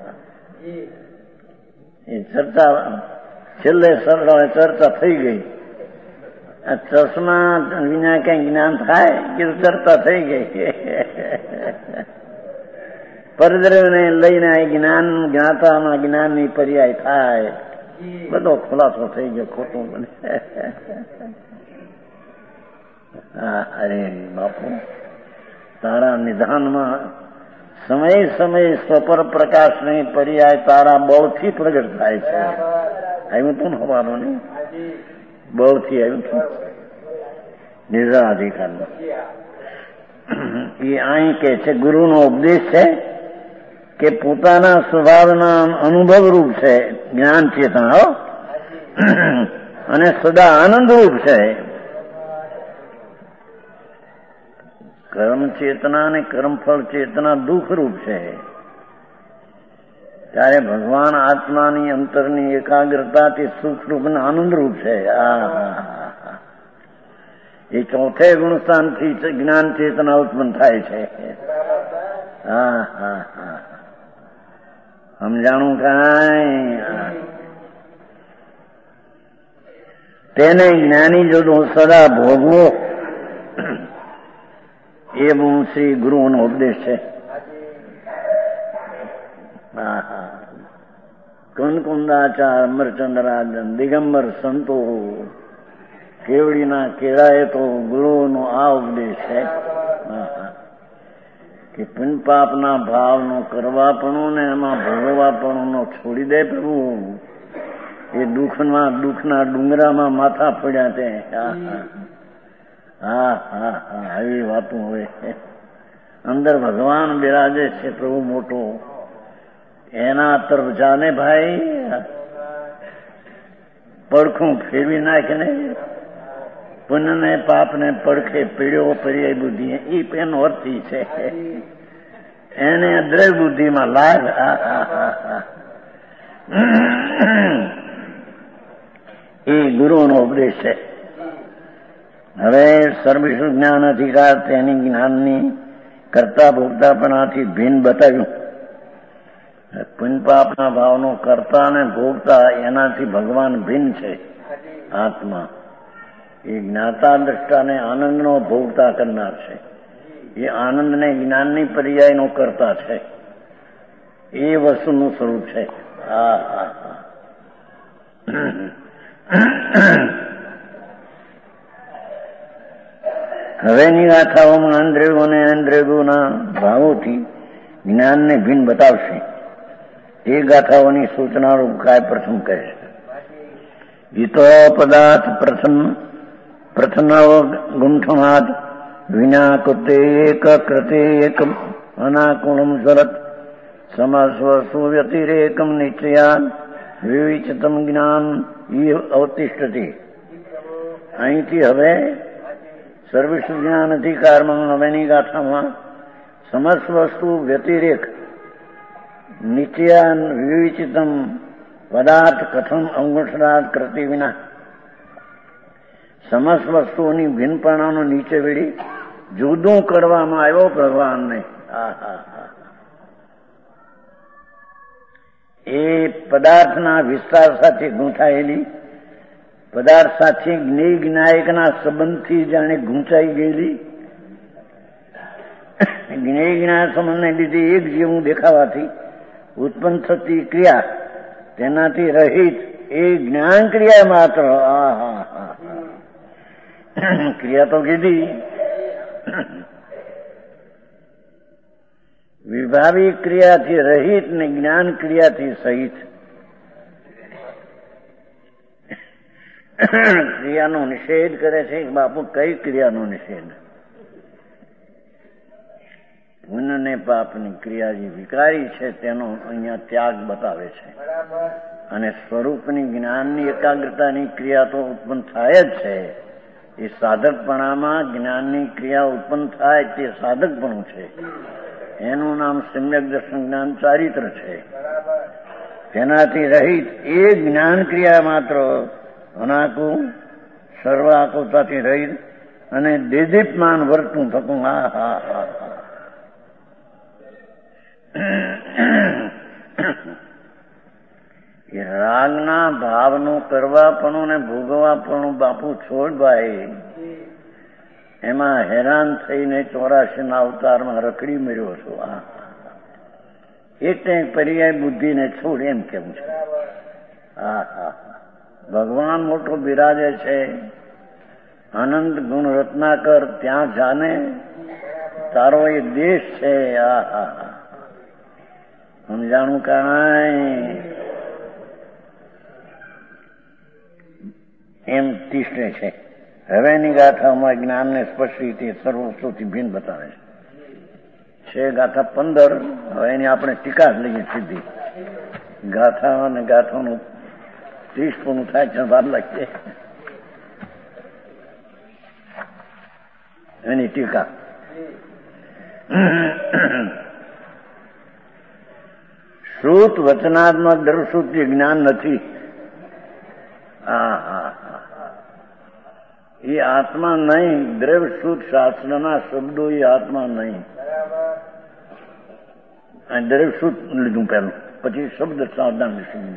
એ ચર્ચા છેલ્લે સરળ ચર્ચા થઈ ગઈ. આ ચશ્મા વિના કઈ જ્ઞાન થાય કે ચર્ચા થઈ ગઈ. પરદ્રવ્યને લઈને જ્ઞાન જ્ઞાતાના જ્ઞાનની પર્યાય થાય. બધો ખુલાસો થઈ ગયો. ખોટું બને. અરે બાપુ તારા નિધાનમાં સમય સમય સ્વપર પ્રકાશની પર્યાય તારા બળથી પ્રગટ થાય છે. આવ્યું તું હવાનું ને બળથી આવ્યું તું નિર્ણાધિકારમાં. એ અહીં કે છે ગુરુનો ઉપદેશ છે કે પોતાના સ્વભાવના અનુભવ રૂપ છે જ્ઞાન ચેતના, અને સદા આનંદરૂપ છે. કર્મ ચેતના અને કર્મફળ ચેતના દુઃખરૂપ છે. ત્યારે ભગવાન આત્માની અંતરની એકાગ્રતાથી સુખરૂપ અને આનંદરૂપ છે. એ ચોથે ગુણસ્થાનથી જ્ઞાન ચેતના ઉત્પન્ન થાય છે. સમજાણું કાંઈ? તેને જ્ઞાની જો સદા ભોગવો એ શ્રી ગુરુનો ઉપદેશ છે. કુંકુંદાચાર અમરચંદ્રાજન દિગંબર સંતો કેવડીના કેળાએ તો ગુરુનો આ ઉપદેશ છે કે પુણ્યપાપના ભાવનો કરવાપણું ને એમાં ભોગવાપણું છોડી દે પ્રભુ. એ દુઃખના ડુંગરામાં માથા પડ્યા તે. આવી વાતો હોય. અંદર ભગવાન બિરાજે છે પ્રભુ મોટો. એના તરફ જાને ભાઈ, પડખું ફેરવી નાખે ને પુણ્ય ને પાપ ને પડખે પીડ્યો પર્યાય બુદ્ધિ એ એનો અર્થ છે. એને દ્રવ્ય બુદ્ધિમાં લાગ. એ ગુરુનો ઉપદેશ છે. હવે સર્વવિશ્વ જ્ઞાન અધિકાર તેની જ્ઞાનની કરતા ભોગતાપણાથી ભિન્ન બતાવ્યું. પુણ્યપાપના ભાવનો કરતા અને ભોગતા એનાથી ભગવાન ભિન્ન છે. આત્મા એ જ્ઞાતા દ્રષ્ટાને આનંદનો ભોગતા કરનાર છે. એ આનંદને જ્ઞાનની પર્યાયનો કરતા છે. એ વસ્તુનું સ્વરૂપ છે. હવેની ગાથાઓમાં અંદ્રેગો અને અંદ્રેગોના ભાવોથી જ્ઞાનને ભિન્ન બતાવશે. એ ગાથાઓની સૂચનારૂપ કાય પ્રથમ કહે છે. ગીતો પદાર્થ પ્રથનવ ગુંઠનાદ વિના કૃતે એક કૃતે એક અનાકુલમ સ્વરત સમસ્વસ્વ વ્યતિરેકમ નિશ્ચયાન વિવિચતમ જ્ઞાન અવતિષ્ઠતિ. અહીંથી હવે સર્વવિશ્વ જ્ઞાન અધિકારમાં હવેની ગાથામાં સમસ્ત વસ્તુ વ્યતિરેક નિશ્ચયાન વિવિચિતમ પદાર્થ કથમ અંગુષ્ઠનાદ કૃતિ વિના સમસ્ત વસ્તુઓની ભિન્નપણાનો નીચે વેડી જુદું કરવામાં આવ્યો ભગવાનને. એ પદાર્થના વિસ્તાર સાથે ગૂંથાયેલી, પદાર્થ સાથે જ્ઞેય જ્ઞાયકના સંબંધથી જાણે ગૂંચાઈ ગયેલી, જ્ઞેય જ્ઞાય સંબંધને લીધે એક જેવું દેખાવાથી ઉત્પન્ન થતી ક્રિયા તેનાથી રહિત એ જ્ઞાન ક્રિયા માત્ર. ક્રિયા તો કીધી, વિભાવી ક્રિયાથી રહિત ને જ્ઞાન ક્રિયાથી સહિત. ક્રિયાનો નિષેધ કરે છે. બાપુ કઈ ક્રિયાનો નિષેધ? પુણ્ય ને પાપની ક્રિયા જે વિકારી છે તેનો અહીંયા ત્યાગ બતાવે છે. અને સ્વરૂપની જ્ઞાનની એકાગ્રતાની ક્રિયા તો ઉત્પન્ન થાય જ છે. એ સાધકપણામાં જ્ઞાનની ક્રિયા ઉત્પન્ન થાય તે સાધકપણું છે. એનું નામ સમ્યક દર્શન જ્ઞાન ચારિત્ર છે. તેનાથી રહિત એ જ્ઞાન ક્રિયા માત્ર અનાકુ સર્વ આકુતાથી રહિત અને દેદીપમાન વર્તું થતું. એ રાગના ભાવનું કરવાપણું ને ભોગવાપણું બાપુ છોડ ભાઈ. એમાં હેરાન થઈને 84 અવતારમાં રખડી મળ્યો છું. એટલે પર્યાય બુદ્ધિને છોડ એમ કેવું છે. ભગવાન મોટો બિરાજે છે. આનંદ ગુણ રત્નાકર ત્યાં જાને તારો એ દેશ છે. સમજાણું કાંઈ? એમ તીષ્ણે છે. હવેની ગાથાઓમાં જ્ઞાનને સ્પષ્ટ રીતે સર્વસ્વથી ભિન્ન બતાવે છે. ગાથા 15. હવે એની આપણે ટીકા જ લઈએ સીધી. ગાથા અને ગાથાનું 30 પૂરું થાય છે. વાર લાગશે એની ટીકા. શ્રુત વચનાત્મક દ્રવશ્રુત જ્ઞાન નથી. એ આત્મા નહીં. દ્રવશ્રુત શાસ્ત્રના શબ્દો એ આત્મા નહીં. દ્રવશ્રુત લીધું પેલું, પછી શબ્દ સાવધાન લીધું.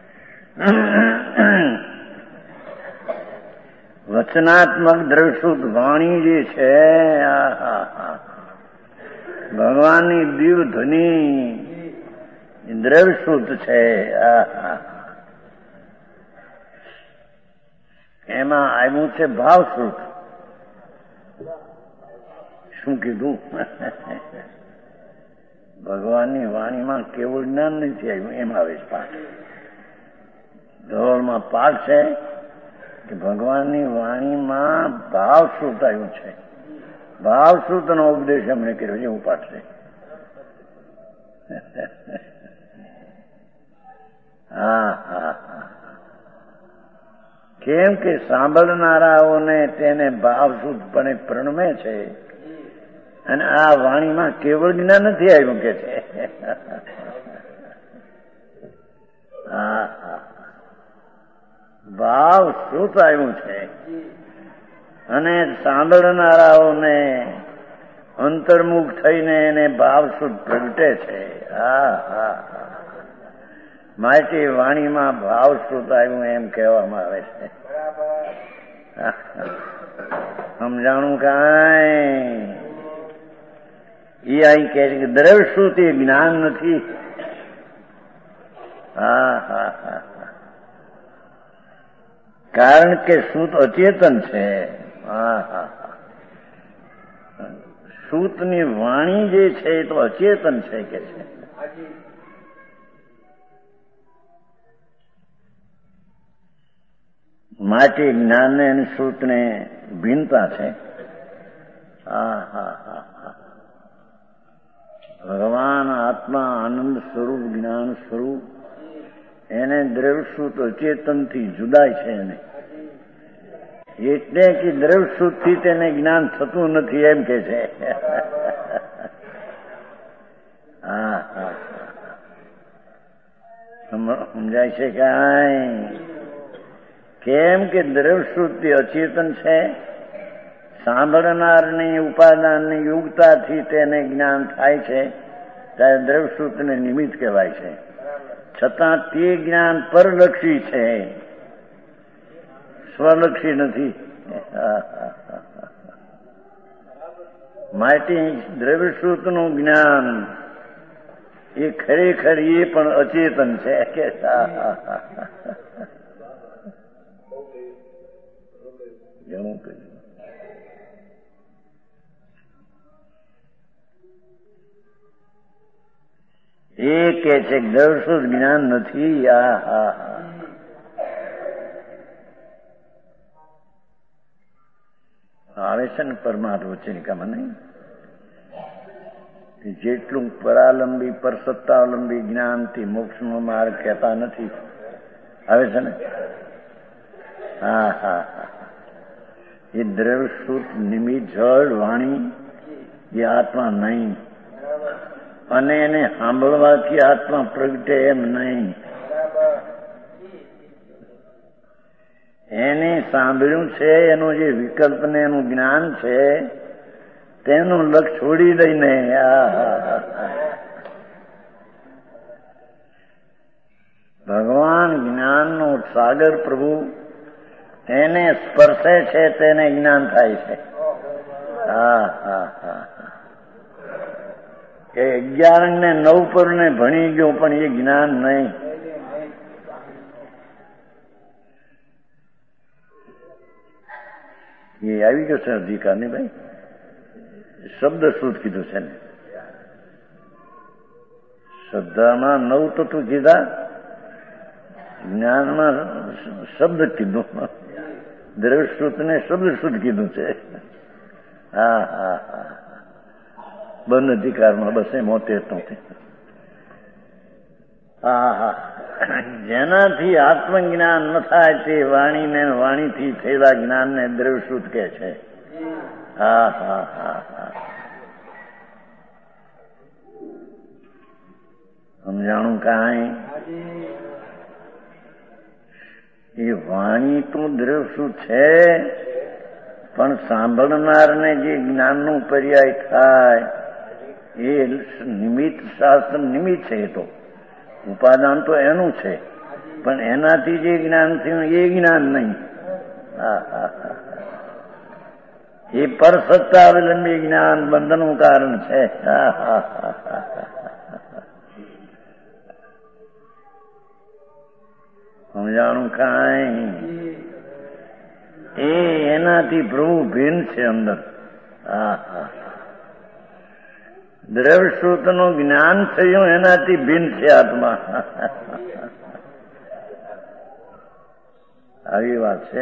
વચનાત્મક દ્રવશ્રુત વાણી જે છે, ભગવાનની દિવ્ય ધ્વનિ દ્રવશ્રુત છે. એમાં આવ્યું છે ભાવશ્રુત. શું કીધું? ભગવાનની વાણીમાં કેવળ જ્ઞાન નથી આવ્યું, એમ આવે છે પાઠ. ધોરણમાં પાઠ છે કે ભગવાનની વાણીમાં ભાવશ્રુત આવ્યું છે. ભાવશ્રુતનો ઉપદેશ એમણે કર્યો છે, એવું પાઠ છે. કેમ કે સાંભળનારાઓને તેને ભાવશ્રુતપણે પ્રણમે છે, અને આ વાણીમાં કેવળ જ્ઞાન નથી આવ્યું કે છે. ભાવ શ્રુત આવ્યું છે, અને સાંભળનારાઓને અંતર્મુખ થઈને એને ભાવશ્રુત પ્રગટે છે. માટે વાણીમાં ભાવશ્રુત આવ્યું એમ કહેવામાં આવે છે. સમજાણું કાંઈ? એ અહીં કહે છે કે દ્રવશ્રુત એ જ્ઞાન નથી. કારણ કે શ્રુત અચેતન છે. શ્રુતની વાણી જે છે એ તો અચેતન છે કે છે. માટે જ્ઞાનને અને શ્રુતને ભિન્નતા છે. ભગવાન આત્મા આનંદ સ્વરૂપ, જ્ઞાન સ્વરૂપ, એને દ્રવશ્રુત અચેતનથી જુદાય છે. એને એટલે કે દ્રવશ્રુતથી તેને જ્ઞાન થતું નથી એમ કે છે. સમજાય છે કાંઈ? કેમ કે દ્રવશ્રુતિ અચેતન છે. સાંભળનારની ઉપાદાનની યુક્તાથી તેને જ્ઞાન થાય છે, ત્યારે દ્રવશ્રુતને નિમિત્ત કહેવાય છે. છતાં તે જ્ઞાન પરલક્ષી છે, સ્વલક્ષી નથી. માટે દ્રવ્યશ્રુતનું જ્ઞાન એ ખરેખર એ પણ અચેતન છે કે ઘણું કહ્યું. એ કે છે કે દ્રવ્યશ્રુત જ્ઞાન નથી. આવે છે ને પરમાર્થ વચનિકામાં નહીં, જેટલું પરાલંબી પરસત્તાવલંબી જ્ઞાનથી મોક્ષનો માર્ગ કહેતા નથી. આવે છે ને? એ દ્રવ્યશ્રુત નિમિત્ત જળ વાણી એ આત્મા નહીં, અને એને સાંભળવાથી આત્મા પ્રગટે એમ નહીં. એને સાંભળ્યું છે, એનું જે વિકલ્પ ને એનું જ્ઞાન છે, તેનું લક્ષ છોડી દઈને ભગવાન જ્ઞાનનો સાગર પ્રભુ એને સ્પર્શે છે, તેને જ્ઞાન થાય છે. કે 11 ને 9 પર ને ભણી ગયો પણ એ જ્ઞાન નહીં. એ આવી ગયો છે અધિકાર ને ભાઈ. શબ્દ શુદ્ધ કીધું છે ને, શ્રદ્ધામાં 9 તત્વ કીધા, જ્ઞાનમાં શબ્દ કીધું, દ્રવ્યશ્રુત ને શબ્દ શુદ્ધ કીધું છે. બંધ અધિકારમાં બસ 73. જેનાથી આત્મજ્ઞાન ન થાય તે વાણીને વાણીથી થયેલા જ્ઞાનને દ્રવ્યશ્રુત કહે છે. સમજાણું કાંઈ? એ વાણી તો દ્રવ્ય છે, પણ સાંભળનારને જે જ્ઞાનનું પર્યાય થાય એ નિમિત્ત શાસ્ત્ર નિમિત્ત છે. એ તો ઉપાદાન તો એનું છે, પણ એનાથી જે જ્ઞાન થયું એ જ્ઞાન નહીં. એ પરસત્તા અવલંબી જ્ઞાન બંધનનું કારણ છે. સમજાણું કાંઈ? એ એનાથી પ્રભુ ભિન્ન છે અંદર. દ્રવ્યશ્રુતનું જ્ઞાન થયું એનાથી ભિન્ન છે આત્મા. આવી વાત છે.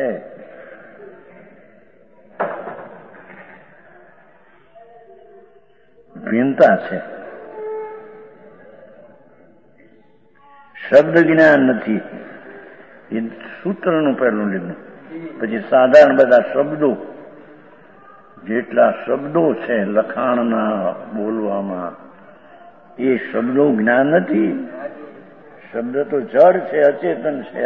ભિન્નતા છે. શબ્દ જ્ઞાન નથી. એ સૂત્રનું પહેલું લીધું. પછી સાધારણ બધા શબ્દો, જેટલા શબ્દો છે લખાણના બોલવામાં, એ શબ્દો જ્ઞાન નથી. શબ્દ તો જડ છે, અચેતન છે.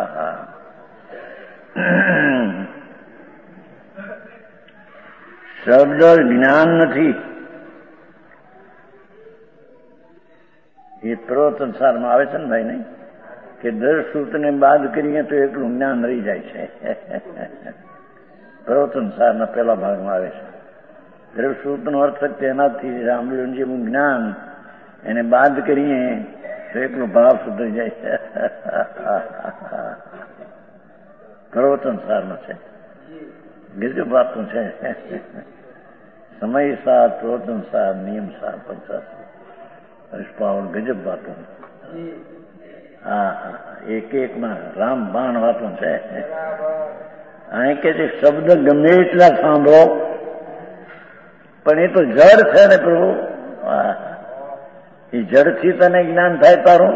શબ્દ જ્ઞાન નથી. એ પ્રવચનસારમાં આવે છે ને ભાઈ, નહીં કે 10 સૂત્રને બાદ કરીએ તો એટલું જ્ઞાન રહી જાય છે. પ્રવચનસારના પહેલા ભાગમાં આવે છે. 10 સૂત્રનો અર્થ તેનાથી રામલીન જેવું જ્ઞાન એને બાદ કરીએ તો એટલો ભાવ સુધરી જાય છે. પ્રવચનસારમાં છે. ગજબ વાતું છે. સમય સાર, પ્રવચનસાર, નિયમ સાર, પંચાસર, હર્ષપાવન, ગજબ વાતો. એક એકમાં રામ બાણ વાતો છે. અહીં કે છે શબ્દ ગમે એટલા સાંભળો, પણ એ તો જડ છે ને પ્રભુ. એ જડથી તને જ્ઞાન થાય તારું.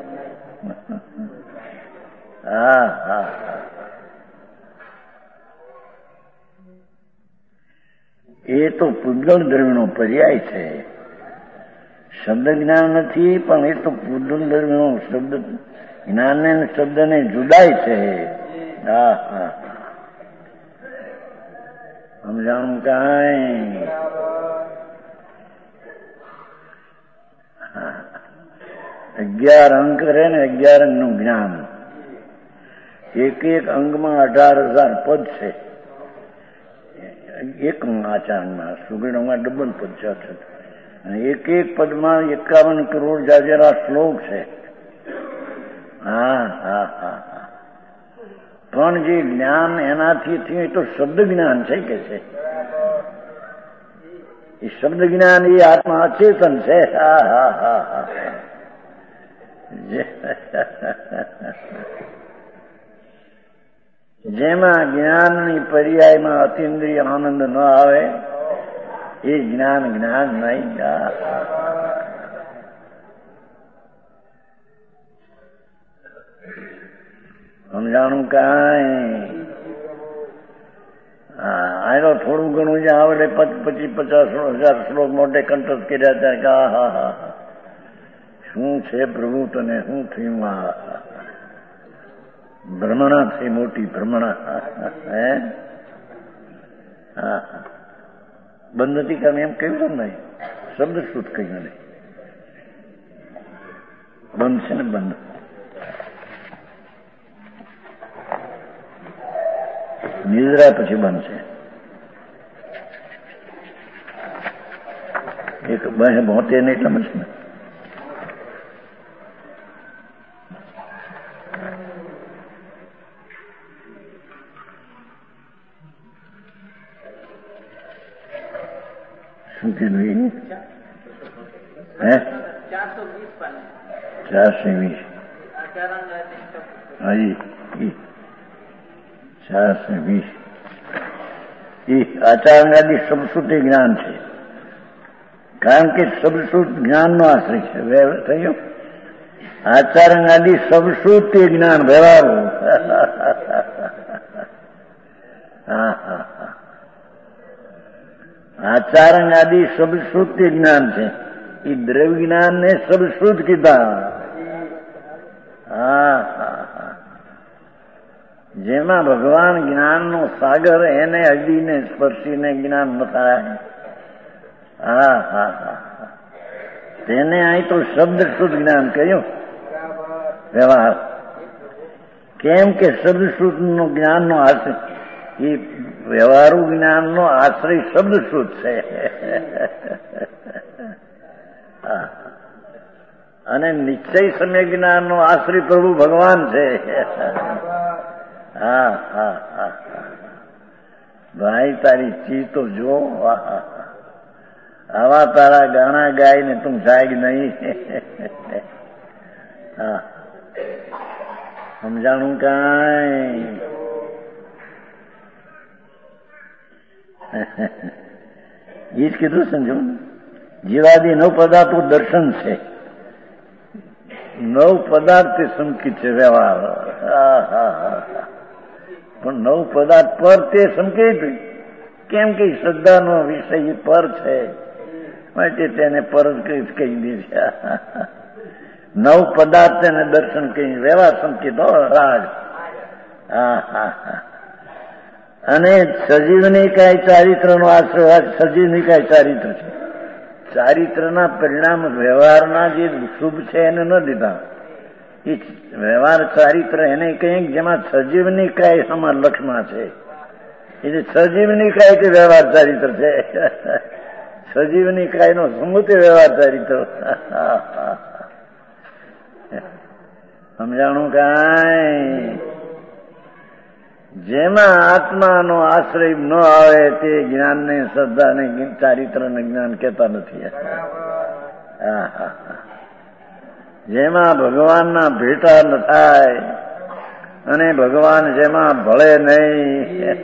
એ તો પૂતગલ દ્રવ્યનો પર્યાય છે. શબ્દ જ્ઞાન નથી, પણ એ તો પૂતગલ દ્રવ્યનો શબ્દ જ્ઞાન ને શબ્દને જુદાય છે. સમજાણું કાંઈ? 11 અંક રહે ને, 11 અંગનું જ્ઞાન. એક એક અંગમાં 18,000 પદ છે. એક આચારમાં સુગણમાં ડબલ પદ છે. અને એક એક પદમાં 51 કરોડ જાજેરા શ્લોક છે. પણ જે જ્ઞાન એનાથી થયું એ તો શબ્દ જ્ઞાન છે કે છે. એ શબ્દ જ્ઞાન એ આત્મા અચેતન છે. જેમાં જ્ઞાનની પર્યાયમાં અતિન્દ્રિય આનંદ ન આવે એ જ્ઞાન જ્ઞાન નહીં. સમજાણું કાંઈ? આનો થોડું ઘણું જે આવડે 25-50,000 શ્લોક મોટે કંઠસ્થ કર્યા ત્યારે કે શું છે પ્રભુ તને શું થયું? ભ્રમણા છે, મોટી ભ્રમણા. બંધ નથી કારણ એમ કહ્યું છે ને, શબ્દ શુદ્ધ કહ્યું નહીં. બંધ છે ને, બંધ. નિદ્રા પછી બંધ છે. એક 72 ને એટલા છે ને. શું કીધું? 420. હા, 420. એ આચારણાદી સબસુતિ જ્ઞાન છે. કારણ કે સબસુત જ્ઞાનનો આશ્રય છે. થયું આચારણાદી સબસુતિ જ્ઞાન વ્યવહારું. આચારંગ આદિ સબસુતિ જ્ઞાન છે. એ દ્રવ્ય જ્ઞાનને સબશ્રુત કીધા. હા હા હા, જેમાં ભગવાન જ્ઞાનનો સાગર એને અડીને સ્પર્શીને જ્ઞાન ન થાય. હા હા હા, તેને અહીં તો શબ્દ શુદ્ધ જ્ઞાન કહ્યું વ્યવહાર. કેમ કે શબ્દ શુદ્ધ નો જ્ઞાનનો આશ્રય, એ વ્યવહારુ જ્ઞાનનો આશ્રય શબ્દ શુદ્ધ છે. અને નિશ્ચય સમ્યક જ્ઞાનનો આશ્રય પ્રભુ ભગવાન છે. હા હા હા, ભાઈ તારી ચીજ તો જો, આવા તારા ગાણા ગાઈને તું જાગ નહીં. હા, સમજાણું કાંઈ? એ જ કીધું, સમજો. જીવાદી નવ પદાર્થો દર્શન છે, નવ પદાર્થ સંકિત છે વ્યવહાર. પણ નવ પદાર્થ પર તે સંકેત, કેમ કે શ્રદ્ધાનો વિષય પર છે, માટે તેને પર જ કહી દીધા. નવ પદાર્થ તેને દર્શન કહી વ્યવહાર સંકેત રાજ. હા હા હા, અને સજીવની કાંઈ ચારિત્રનો આશ્રય, સજીવની કાંઈ ચારિત્ર છે. ચારિત્રના પરિણામ વ્યવહારના જે શુભ છે એને ન દીધા. એ વ્યવહાર ચારિત્ર એને કંઈક જેમાં સજીવની કાય સમાન લક્ષમાં છે. એટલે સજીવની કાય તે વ્યવહાર ચારિત્ર છે. સજીવની કાયનો સમૂહ વ્યવહાર ચારિત્ર. સમજાણું કાંઈ? જેમાં આત્માનો આશ્રય ન આવે તે જ્ઞાનને, શ્રદ્ધાને, ચારિત્રને જ્ઞાન કહેતા નથી. જેમાં ભગવાનના ભેટા ન થાય અને ભગવાન જેમાં ભળે નહીં,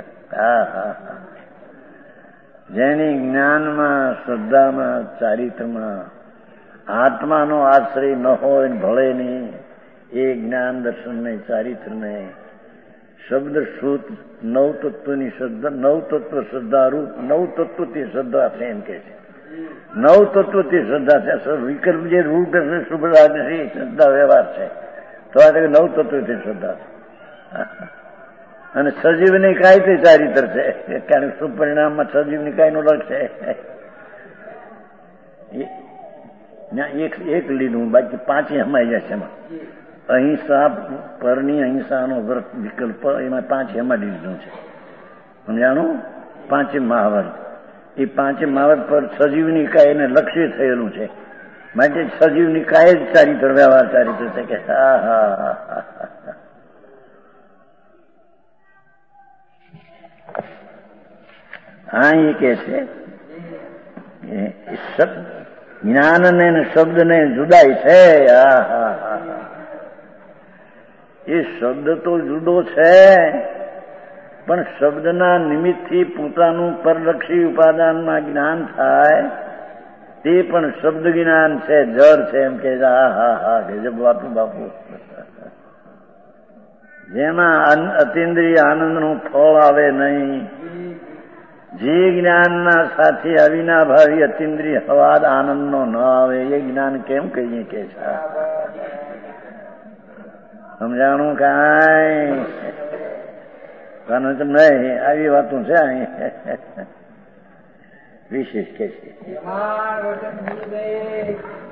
જેની જ્ઞાનમાં, શ્રદ્ધામાં, ચારિત્રમાં આત્માનો આશ્રય ન હોય, ભળે નહીં, એ જ્ઞાન દર્શનને, ચારિત્રને, શબ્દ શ્રુત નવ તત્વની શ્રદ્ધા, નવ તત્વ શ્રદ્ધારૂપ, નવ તત્વથી શ્રદ્ધા છે એમ કે છે. નવ તત્વથી શ્રદ્ધા છે. વિકલ્પ જે રૂપ છે શુભ રાજસી શ્રદ્ધા વ્યવહાર છે, તો આ નવ તત્વથી શ્રદ્ધા છે. અને સજીવની કાય તે ચારિત્ર છે, કારણ કે શુભ પરિણામમાં સજીવની કાયનું લક્ષ છે. એક લીધું, બાકી પાંચે હમાઈ જશે એમાં. અહિંસા પરની અહિંસાનો વ્રત વિકલ્પ, એમાં પાંચ એમાં લીધું છે. સમજાણું? પાંચે મહાવ્રત, એ પાંચે મહાવ્રત પર સજીવની કાય એને લક્ષ્ય થયેલું છે, માટે સજીવની કાય જ ચારિત્ર વ્યવહાર ચારિત્ર છે. કે હા હા હા, હા, એ કે છે જ્ઞાનને શબ્દને જુદાઈ છે. હા હા હા, એ શબ્દ તો જુદો છે, પણ શબ્દના નિમિત્તથી પોતાનું પરલક્ષી ઉપાદાનમાં જ્ઞાન થાય તે પણ શબ્દ જ્ઞાન છે, જળ છે એમ કે. હા હા હા, ગજબ બાપુ બાપુ. જેમાં અતિન્દ્રિય આનંદનું ફળ આવે નહીં, જે જ્ઞાનના સાથે અવિનાભાવી અતિન્દ્રિય હવાદ આનંદનો ન આવે, એ જ્ઞાન કેમ કહીએ કે છે? સમજાણું કાંઈ? નહીં, આવી વાતો છે અહીં વિશેષ કે છે.